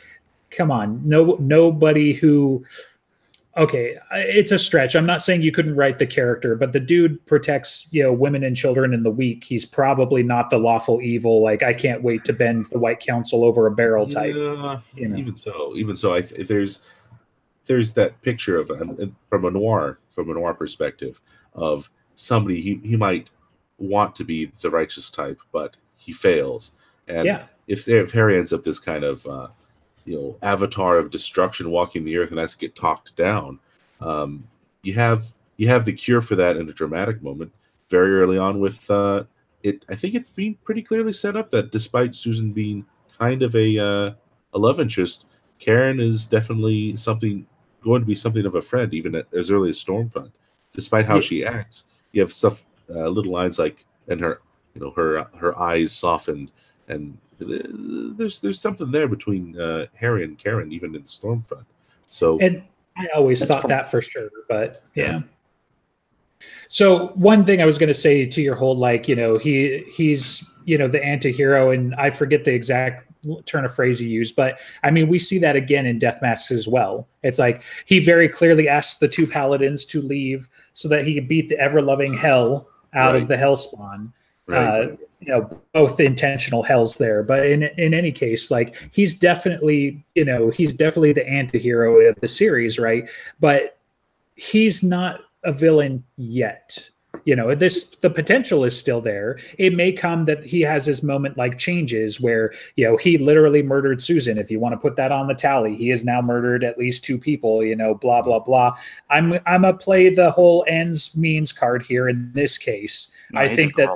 nobody who, it's a stretch. I'm not saying you couldn't write the character, but the dude protects, women and children and the weak. He's probably not the lawful evil, like, I can't wait to bend the White Council over a barrel type. Even so, there's that picture of from a noir perspective of somebody he might want to be the righteous type, but he fails. And if Harry ends up this kind of avatar of destruction walking the earth and has to get talked down, you have the cure for that in a dramatic moment very early on with it. I think it being pretty clearly set up that despite Susan being kind of a love interest, Karen is definitely going to be something of a friend, even as early as Stormfront. Despite how she acts, you have stuff, little lines like, and her eyes softened, and there's something there between Harry and Karen, even in the Stormfront. So, and I always thought that for sure, but yeah. So one thing I was going to say to your whole, he's the anti-hero, and I forget the exact turn of phrase you used, but I mean, we see that again in Death Masks as well. It's like he very clearly asks the 2 paladins to leave so that he can beat the ever-loving hell out of the Hellspawn. Both intentional hells there, but in any case, he's definitely the anti-hero of the series, right? But he's not a villain yet. The potential is still there. It may come that he has his moment like Changes where, he literally murdered Susan. If you want to put that on the tally, he has now murdered at least 2 people, blah, blah, blah. I'm going to play the whole ends means card here in this case. No, I think that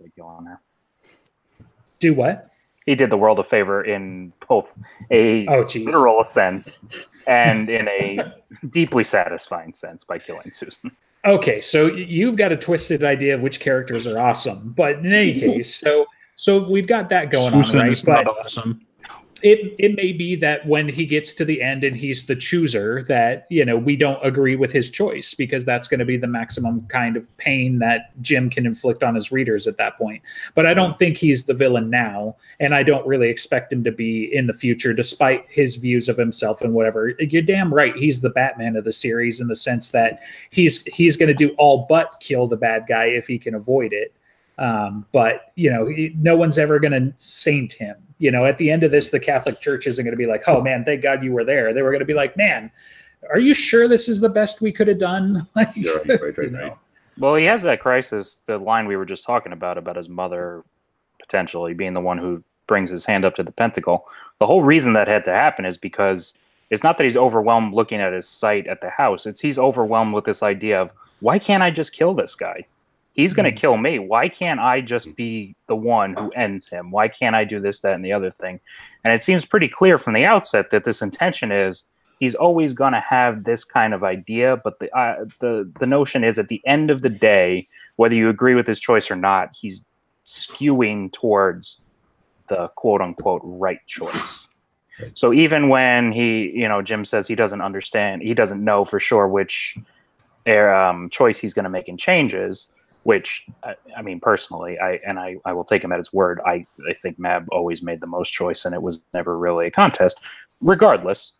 do what? He did the world a favor in both a literal sense and in a deeply satisfying sense by killing Susan. Okay, so you've got a twisted idea of which characters are awesome, but in any case, so we've got that going Susan on, right? Is not awesome. It may be that when he gets to the end and he's the chooser, that we don't agree with his choice, because that's going to be the maximum kind of pain that Jim can inflict on his readers at that point. But I don't think he's the villain now, and I don't really expect him to be in the future, despite his views of himself and whatever. You're damn right, he's the Batman of the series in the sense that he's going to do all but kill the bad guy if he can avoid it. But no one's ever going to saint him. At the end of this, the Catholic Church isn't going to be like, "Oh man, thank God you were there." They were going to be like, "Man, are you sure this is the best we could have done?" Right. Well, he has that crisis, the line we were just talking about his mother potentially being the one who brings his hand up to the pentacle. The whole reason that had to happen is because it's not that he's overwhelmed looking at his sight at the house. It's he's overwhelmed with this idea of, why can't I just kill this guy? He's going to kill me. Why can't I just be the one who ends him? Why can't I do this, that, and the other thing? And it seems pretty clear from the outset that this intention is he's always going to have this kind of idea. But the notion is at the end of the day, whether you agree with his choice or not, he's skewing towards the quote unquote right choice. So even when Jim says he doesn't understand, he doesn't know for sure which choice he's going to make in changes, which I mean, personally, I will take him at his word. I think Mab always made the most choice, and it was never really a contest. Regardless,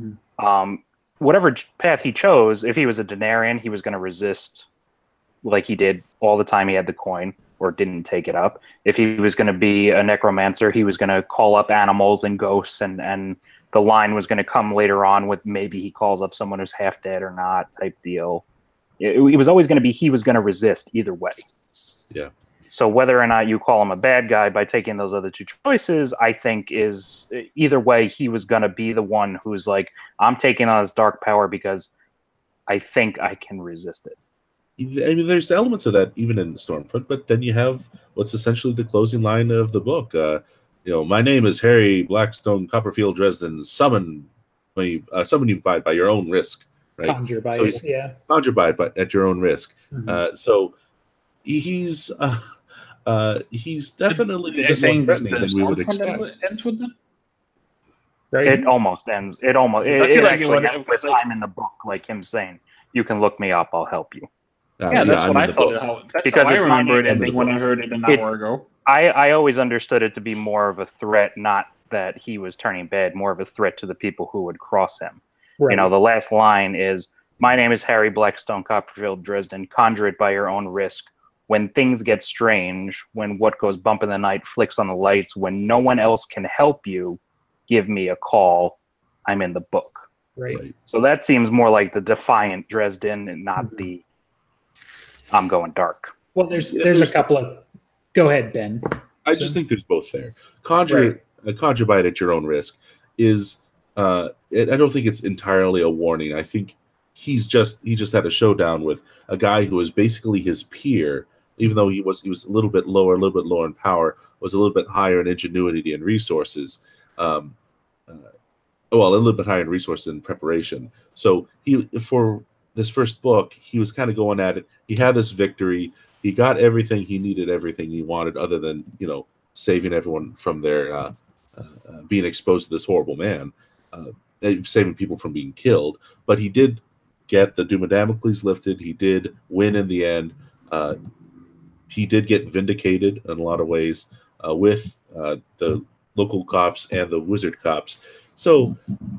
whatever path he chose, if he was a Denarian, he was going to resist like he did all the time he had the coin or didn't take it up. If he was going to be a necromancer, he was going to call up animals and ghosts, and the line was going to come later on with maybe he calls up someone who's half dead or not type deal. It was always going to be he was going to resist either way. Yeah. So whether or not you call him a bad guy by taking those other two choices, I think is either way, he was going to be the one who's like, I'm taking on this dark power because I think I can resist it. I mean, there's elements of that even in Stormfront, but then you have what's essentially the closing line of the book. My name is Harry Blackstone Copperfield Dresden. Summon you by your own risk. Right? Conjure by so it, yeah. Conjure by it, but at your own risk. So he's definitely a bit more threatening than we would expect. Ends with them? Right? It almost ends. I feel like it would ends with time in the book, like him saying, "You can look me up. I'll help you." That's what I thought. That's because how I remember it ending ending when I heard it an hour ago. I always understood it to be more of a threat, not that he was turning bad, more of a threat to the people who would cross him. Right. The last line is, "My name is Harry Blackstone Copperfield Dresden. Conjure it by your own risk. When things get strange, when what goes bump in the night flicks on the lights, when no one else can help you, give me a call. I'm in the book." Right. So that seems more like the defiant Dresden and not the I'm going dark. Well, there's a couple of... Go ahead, Ben. I just think there's both there. Conjure by it at your own risk is... I don't think it's entirely a warning. I think he just had a showdown with a guy who was basically his peer, even though he was a little bit lower in power, was a little bit higher in ingenuity and resources. A little bit higher in resources and preparation. So for this first book, he was kind of going at it. He had this victory. He got everything he needed, everything he wanted, other than saving everyone from their being exposed to this horrible man. Saving people from being killed, but he did get the Doom of Damocles lifted. He did win in the end. He did get vindicated in a lot of ways with the local cops and the wizard cops. So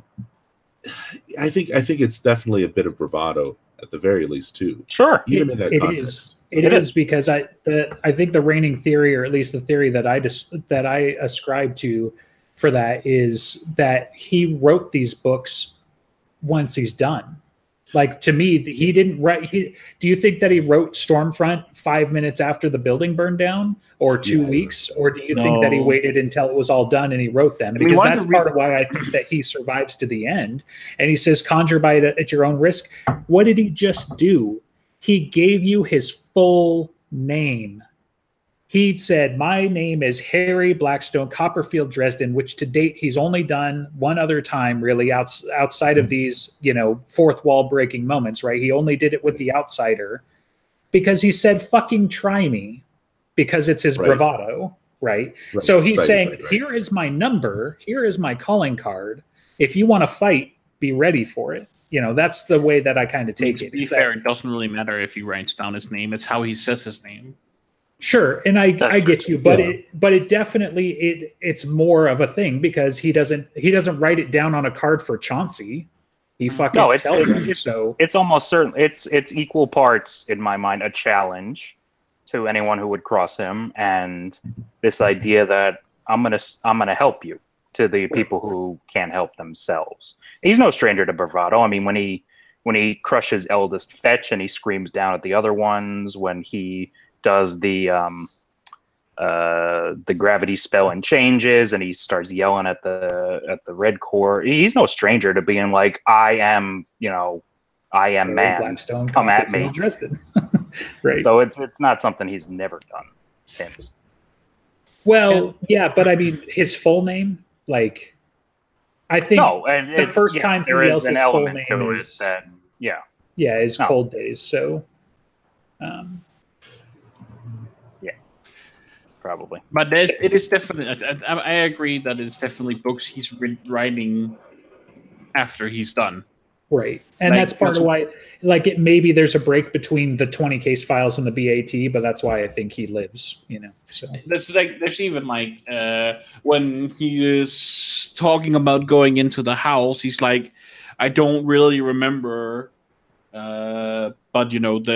I think it's definitely a bit of bravado at the very least too. Sure, even in that context. It is because I think the reigning theory, or at least the theory that I ascribe to for that, is that he wrote these books once he's done. Like, to me, he didn't write. Do you think that he wrote Stormfront 5 minutes after the building burned down, or 2 weeks, or do you think that he waited until it was all done and he wrote them? Because that's part of why I think that he survives to the end. And he says, "Conjure by it at your own risk." What did he just do? He gave you his full name. He said, "My name is Harry Blackstone Copperfield Dresden," which to date he's only done one other time, really, outside of these, fourth wall breaking moments, right? He only did it with the Outsider because he said, "Fucking try me," because it's his bravado, right? So he's saying, "Here is my number. Here is my calling card. If you want to fight, be ready for it." That's the way that I kind of take it. To be fair, it doesn't really matter if he writes down his name. It's how he says his name. Sure, and I get you, but it definitely it's more of a thing because he doesn't write it down on a card for Chauncey. He fucking tells him. So it's almost certain it's equal parts in my mind a challenge to anyone who would cross him, and this idea that I'm gonna help you to the people who can't help themselves. He's no stranger to bravado. I mean, when he when he crushes eldest fetch and he screams down at the other ones, when he does the gravity spell and changes, and he starts yelling at the red core. He's no stranger to being like, I am man. Blackstone, come at me. Right. So it's not something he's never done since. Well, yeah, but I mean, his full name, like, I think the first time there he is yells an his full element name to it is that is Cold Days. So, probably. But it is definitely. I agree that it's definitely books he's writing after he's done. Right, and that's part of why, like, maybe there's a break between the 20 case files and the BAT, but that's why I think he lives. So there's even like when he is talking about going into the house, he's like, I don't really remember, but what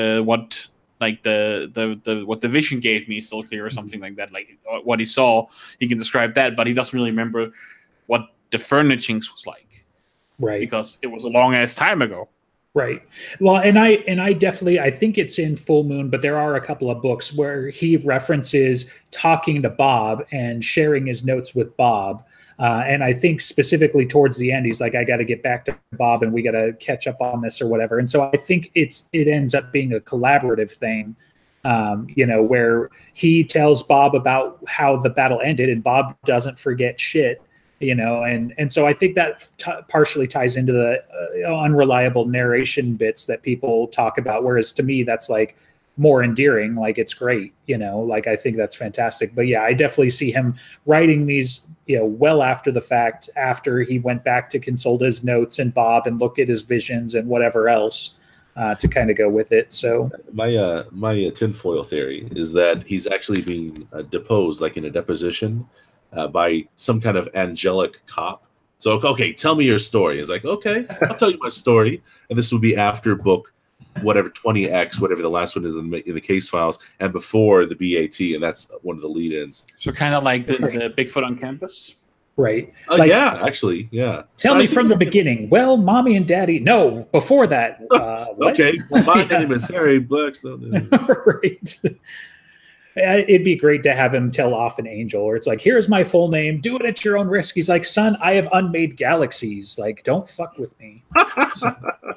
the vision gave me is still clear or something like that. Like what he saw, he can describe that, but he doesn't really remember what the furnishings was like. Right. Because it was a long ass time ago. Right. Well, and I definitely, I think it's in Full Moon, but there are a couple of books where he references talking to Bob and sharing his notes with Bob. And I think specifically towards the end, he's like, I got to get back to Bob and we got to catch up on this or whatever. And so I think it ends up being a collaborative thing, where he tells Bob about how the battle ended and Bob doesn't forget shit. And so I think that partially ties into the unreliable narration bits that people talk about. Whereas to me, that's like more endearing. Like it's great, like I think that's fantastic. But yeah, I definitely see him writing these, well after the fact, after he went back to consult his notes and Bob and look at his visions and whatever else to kind of go with it. So my tinfoil theory is that he's actually being deposed, like in a deposition. By some kind of angelic cop. So, okay, tell me your story. It's like, okay, I'll tell you my story. And this would be after book, whatever, 20X, whatever the last one is in the case files, and before the BAT, and that's one of the lead-ins. So kind of like the Bigfoot on campus? Right. Yeah, actually, yeah. Tell me from the beginning. Well, mommy and daddy, no, before that. Okay, well, my name is Harry Blackstone. Right. It'd be great to have him tell off an angel, or it's like, here's my full name, do it at your own risk. He's like, son, I have unmade galaxies. Like, don't fuck with me. So.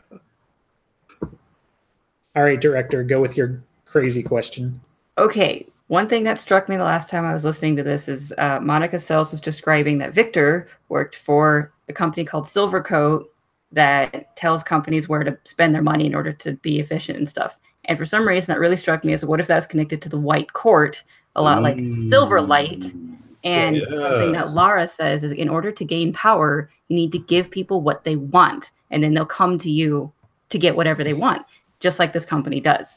All right, director, go with your crazy question. Okay. One thing that struck me the last time I was listening to this is Monica Sells was describing that Victor worked for a company called Silvercoat that tells companies where to spend their money in order to be efficient and stuff. And for some reason, that really struck me as what if that was connected to the White Court, a lot like Silverlight. And something that Lara says is in order to gain power, you need to give people what they want, and then they'll come to you to get whatever they want, just like this company does.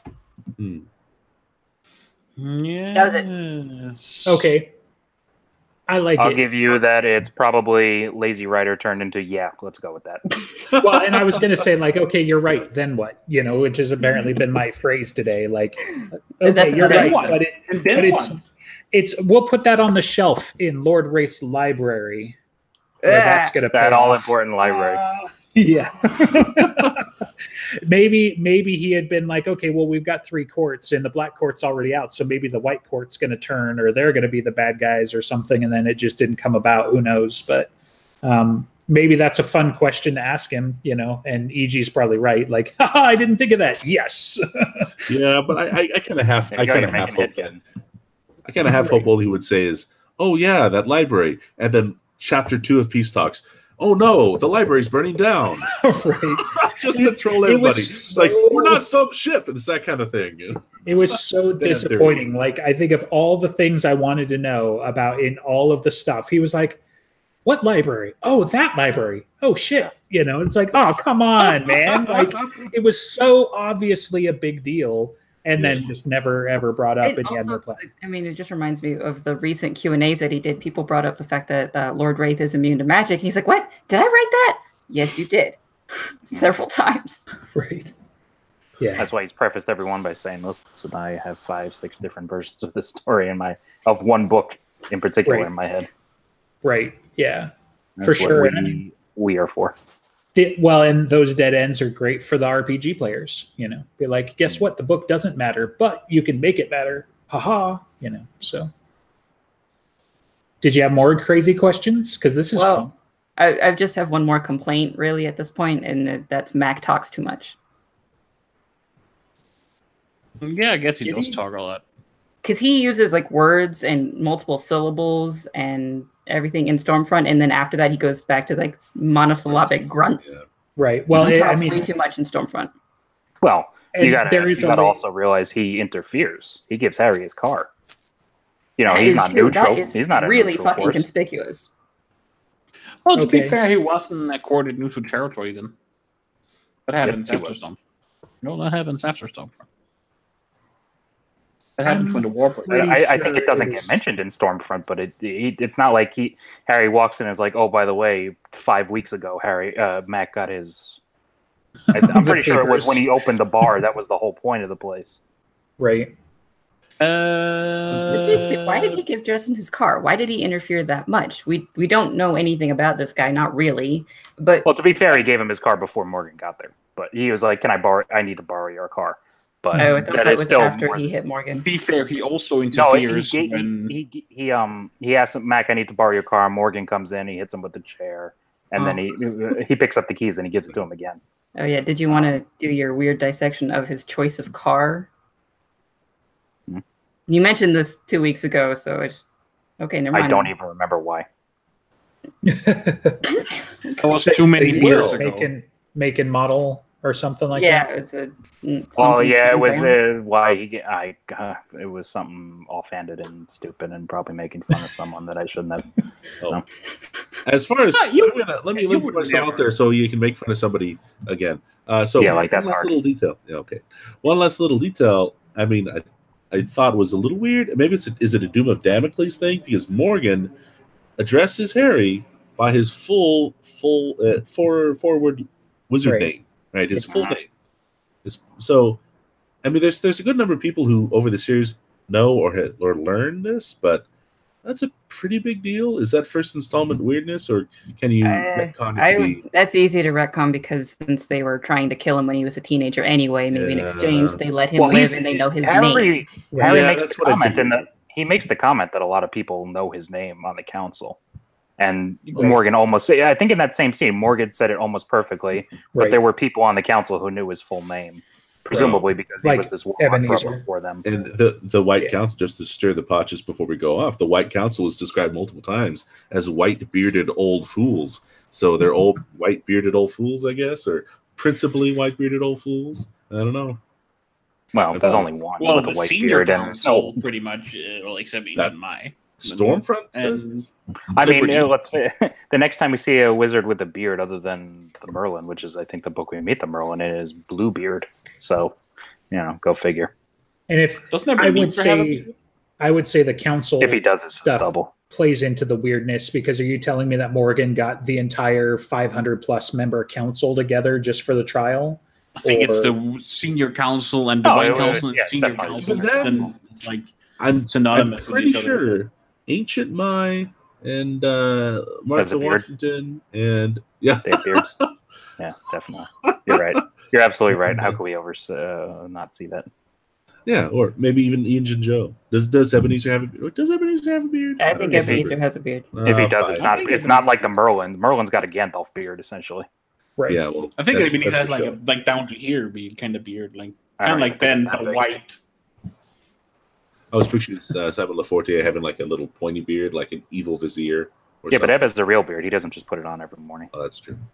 Yeah. That was it. Okay. I'll give you that it's probably Lazy Rider turned into let's go with that. Well, and I was going to say, like, okay, you're right. Then what? Which has apparently been my phrase today. Like, okay, you're right, but it's we'll put that on the shelf in Lord Wraith's library. That's going to that all important library. Yeah. maybe he had been like, okay, well, we've got 3 courts and the Black Court's already out, so maybe the White Court's going to turn, or they're going to be the bad guys or something, and then it just didn't come about. Who knows? But maybe that's a fun question to ask him, and EG's probably right. Like, I didn't think of that. Yes. Yeah, but I kind of half hope all he would say is, oh yeah, that library, and then chapter 2 of Peace Talks. Oh no, the library's burning down. Right. Just to troll everybody. Like, we're not some ship. It's that kind of thing. It was so disappointing. Like, I think of all the things I wanted to know about in all of the stuff. He was like, what library? Oh, that library. Oh shit. It's like, oh, come on, man. Like, it was so obviously a big deal. And then just never, ever brought up again. I mean, it just reminds me of the recent Q&As that he did. People brought up the fact that Lord Wraith is immune to magic. And he's like, what? Did I write that? Yes, you did. Several times. Right. Yeah. That's why he's prefaced everyone by saying, listen, I have 5-6 different versions of this story of one book in particular in my head. Right. Yeah. That's for sure. We are for. Well, and those dead ends are great for the RPG players. Be like, guess what? The book doesn't matter, but you can make it matter. Haha. So. Did you have more crazy questions? Because this is fun. I just have one more complaint, really, at this point, and that's Mac talks too much. Yeah, I guess he does talk a lot. Because he uses like words and multiple syllables and everything in Stormfront, and then after that he goes back to like monosyllabic grunts. Yeah. Right. Well, he talks way too much in Stormfront. Well, you gotta also realize he interferes. He gives Harry his car. He's not neutral. He's not really fucking conspicuous. Well, to be fair, he wasn't in that coordinated neutral territory then. That happens after Stormfront. No, that happens after Stormfront. That happens when the war. I think it doesn't get mentioned in Stormfront, but it's not like Harry walks in and is like, oh, by the way, 5 weeks ago, Mac got his. I'm pretty sure it was when he opened the bar. That was the whole point of the place. Right. Why did he give Justin his car? Why did he interfere that much? We don't know anything about this guy, not really. But to be fair, he gave him his car before Morgan got there. But he was like, I need to borrow your car. But I thought that was after he hit Morgan. To be fair, he also interferes when he asks Mac, I need to borrow your car. Morgan comes in, he hits him with the chair, and then he picks up the keys and he gives it to him again. Oh yeah, did you want to do your weird dissection of his choice of car? You mentioned this 2 weeks ago, so it's okay. Never mind. I don't even remember why. It was too many years ago. Make and model or something like that. Yeah, it was a. It was why it was something offhanded and stupid and probably making fun of someone that I shouldn't have. So. As far as let me put myself out there so you can make fun of somebody again. That's hard. Little detail. Yeah, okay. One last little detail. I mean, I thought was a little weird. Maybe is it a Doom of Damocles thing? Because Morgan addresses Harry by his full forward wizard name, right? His full name. So, I mean, there's a good number of people who over the series know or learn this, but that's a pretty big deal. Is that first installment weirdness, or can you retcon it to be? That's easy to retcon because since they were trying to kill him when he was a teenager anyway, maybe in exchange they let him live and they know his name. Harry makes the comment, he makes the comment that a lot of people know his name on the council. And Morgan I think in that same scene, Morgan said it almost perfectly, but there were people on the council who knew his full name. Presumably because he was this warlock for them. And the White Council, just to stir the pot just before we go off, the White Council is described multiple times as white-bearded old fools. So they're old white-bearded old fools, I guess, or principally white-bearded old fools. I don't know. Well, there's only one with a white beard. Council, pretty much, except Ancient Mai. Stormfront says. I mean, the next time we see a wizard with a beard, other than the Merlin, which is I think the book we meet the Merlin in, is Bluebeard. So, go figure. And if I would say the council, if he does it, stubble plays into the weirdness, because are you telling me that Morgan got the entire 500+ member council together just for the trial? I think it's the senior council and the White Council and senior council. It's like I'm synonymous. I'm pretty sure Ancient Mai and Martha Washington and they have beards. Yeah, definitely. You're right. You're absolutely right. How can we not see that? Yeah, or maybe even Injun Joe. Does Ebenezer have a beard? Does Ebenezer have a beard? I think Ebenezer has a beard. If he does, it's not like the Merlin. The Merlin's got a Gandalf beard essentially. Right. Yeah. Well, I think Ebenezer has like down to here kind of beard, kind of like Ben, but white. I was picturing Simon Laforte having like a little pointy beard, like an evil vizier. But Eb has the real beard. He doesn't just put it on every morning. Oh, that's true.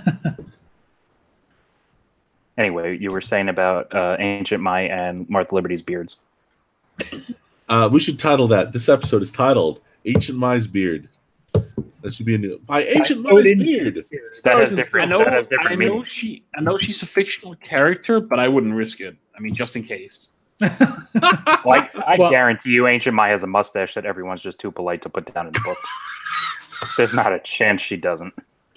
Anyway, you were saying about Ancient Mai and Martha Liberty's beards. We should title that. This episode is titled Ancient Mai's Beard. That should be a new by Ancient Mai's Beard. That has different. I know she's a fictional character, but I wouldn't risk it. I mean, just in case. I guarantee you Ancient Mai has a mustache that everyone's just too polite to put down in the books. There's not a chance she doesn't.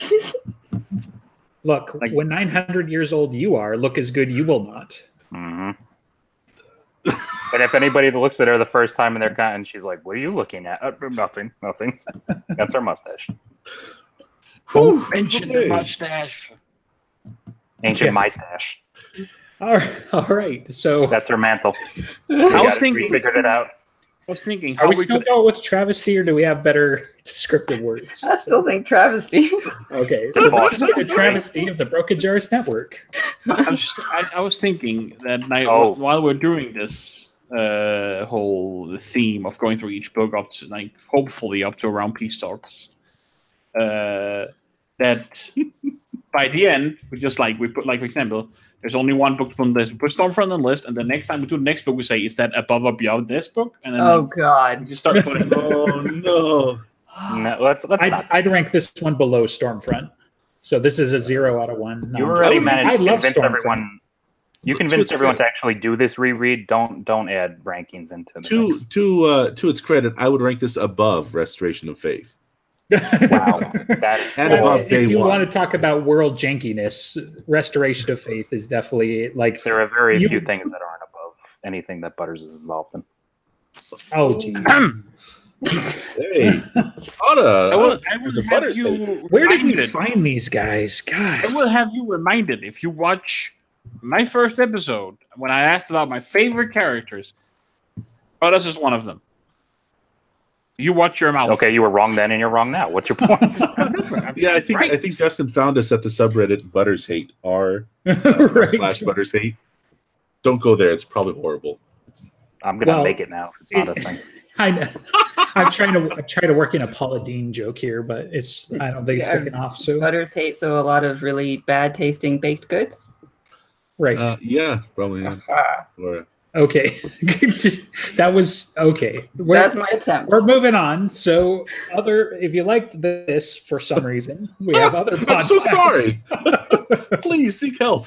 Look, when 900 years old you are, look as good you will not. Mm-hmm. And if anybody looks at her the first time and she's like, what are you looking at? Nothing. That's her mustache. Who mentioned the mustache? Ancient Yeah. My Stash. All right. So That's her mantle. I was thinking. We figured it out. I was thinking are how we we still could. going with travesty, or do we have better descriptive words? I still think travesty. Okay, so this is a travesty of the Broken Jars Network. I was thinking that night Oh. while we're doing this whole theme of going through each book up to like hopefully up to around Peace Talks, that by the end we just like we put like for example, there's only one book from this. We put Stormfront on the list, and the next time we do the next book, we say is that above or beyond this book, and then Oh we God. just start putting. Oh no! No, let's not. I'd rank this one below Stormfront. So this is a 0 out of 1. You already I managed to love convince Stormfront. everyone. You convinced everyone to actually do this reread. Don't add rankings into the mix. To its credit, I would rank this above Restoration of Faith. Wow, that's And cool. above If day you one. want to talk about world jankiness, Restoration of Faith is definitely like. There are very You- few things that aren't above anything that Butters is involved in. Oh, geez. Hey, I will the have Butters you. Where did we reminded- find these guys? God. I will have you reminded if you watch my first episode when I asked about my favorite characters. Butters is one of them. You watch your mouth. Okay, you were wrong then, and you're wrong now. What's your point? Yeah, I think Right. I think Justin found us at the subreddit Butters Hate r Right. / Butters Hate. Don't go there; it's probably horrible. I'm gonna Well, make it now. It's not a thing. I know. I'm trying to work in a Paula Deen joke here, but I don't think it's Yeah. taking off. So Butters hate so a lot of really bad tasting baked goods. right. Yeah, probably. Yeah. Or, Okay. That was okay. That's my attempt. We're moving on. So, if you liked this for some reason, we have other podcasts. I'm so sorry. Please seek help.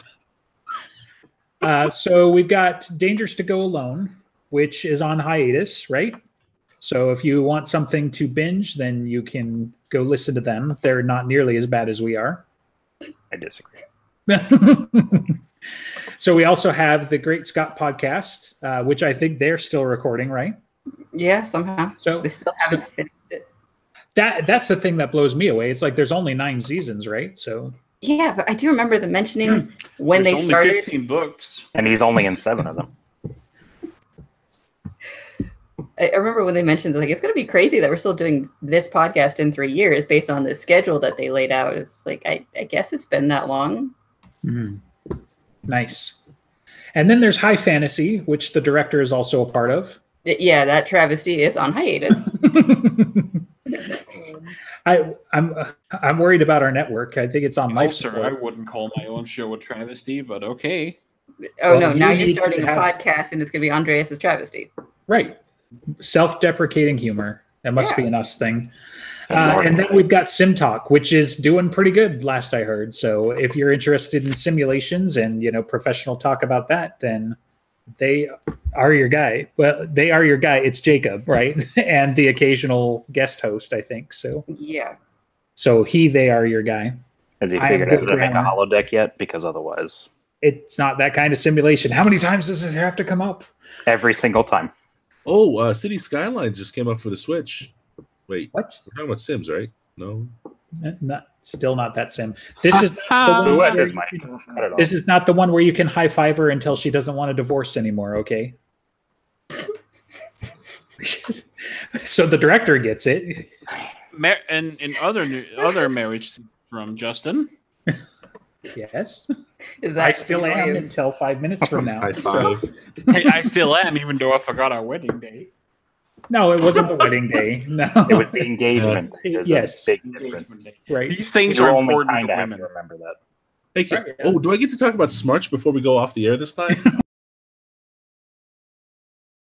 So we've got Dangerous to Go Alone, which is on hiatus, right? So if you want something to binge, then you can go listen to them. They're not nearly as bad as we are. I disagree. So we also have the Great Scott podcast, which I think they're still recording, right? Yeah, somehow. So They still haven't finished it. that's the thing that blows me away. It's like there's only 9 seasons, right? So Yeah, but I do remember them mentioning when There's they only started. 15 books. And he's only in 7 of them. I remember when they mentioned like it's going to be crazy that we're still doing this podcast in 3 years based on the schedule that they laid out. It's like I guess it's been that long. nice. And then there's High Fantasy, which the director is also a part of. Yeah, that travesty is on hiatus. I'm worried about our network. I think it's on life Sir, I support. wouldn't call my own show a travesty, but okay. Oh Well, no! you Now need you're to starting a have- podcast, and it's going to be Andreas's travesty. Right. Self-deprecating humor. That must be Yeah. an us thing. And then we've got Sim Talk, which is doing pretty good last I heard. So if you're interested in simulations and, professional talk about that, then they are your guy. Well, they are your guy. It's Jacob, right? And the occasional guest host, I think. So Yeah. they are your guy. Has he I figured have out good how to make a grammar. holodeck yet? Because otherwise, It's not that kind of simulation. How many times does it have to come up? every single time. Oh, City Skylines just came up for the Switch. Wait, What? we're talking about Sims, right? No. Still not that sim. This is not the Who one has where his money? you can- I don't know. This is not the one where you can high five her until she doesn't want a divorce anymore, okay? So the director gets it. And in other marriage from Justin, Yes. Is I that still am until 5 minutes from now. High So- five. hey, I still am, even though I forgot our wedding day. no, it wasn't the wedding day. No. It was the engagement. There's Yes. a big difference. right. These things You are only important kind to of have women. to remember that. Hey, do I get to talk about Smarch before we go off the air this time?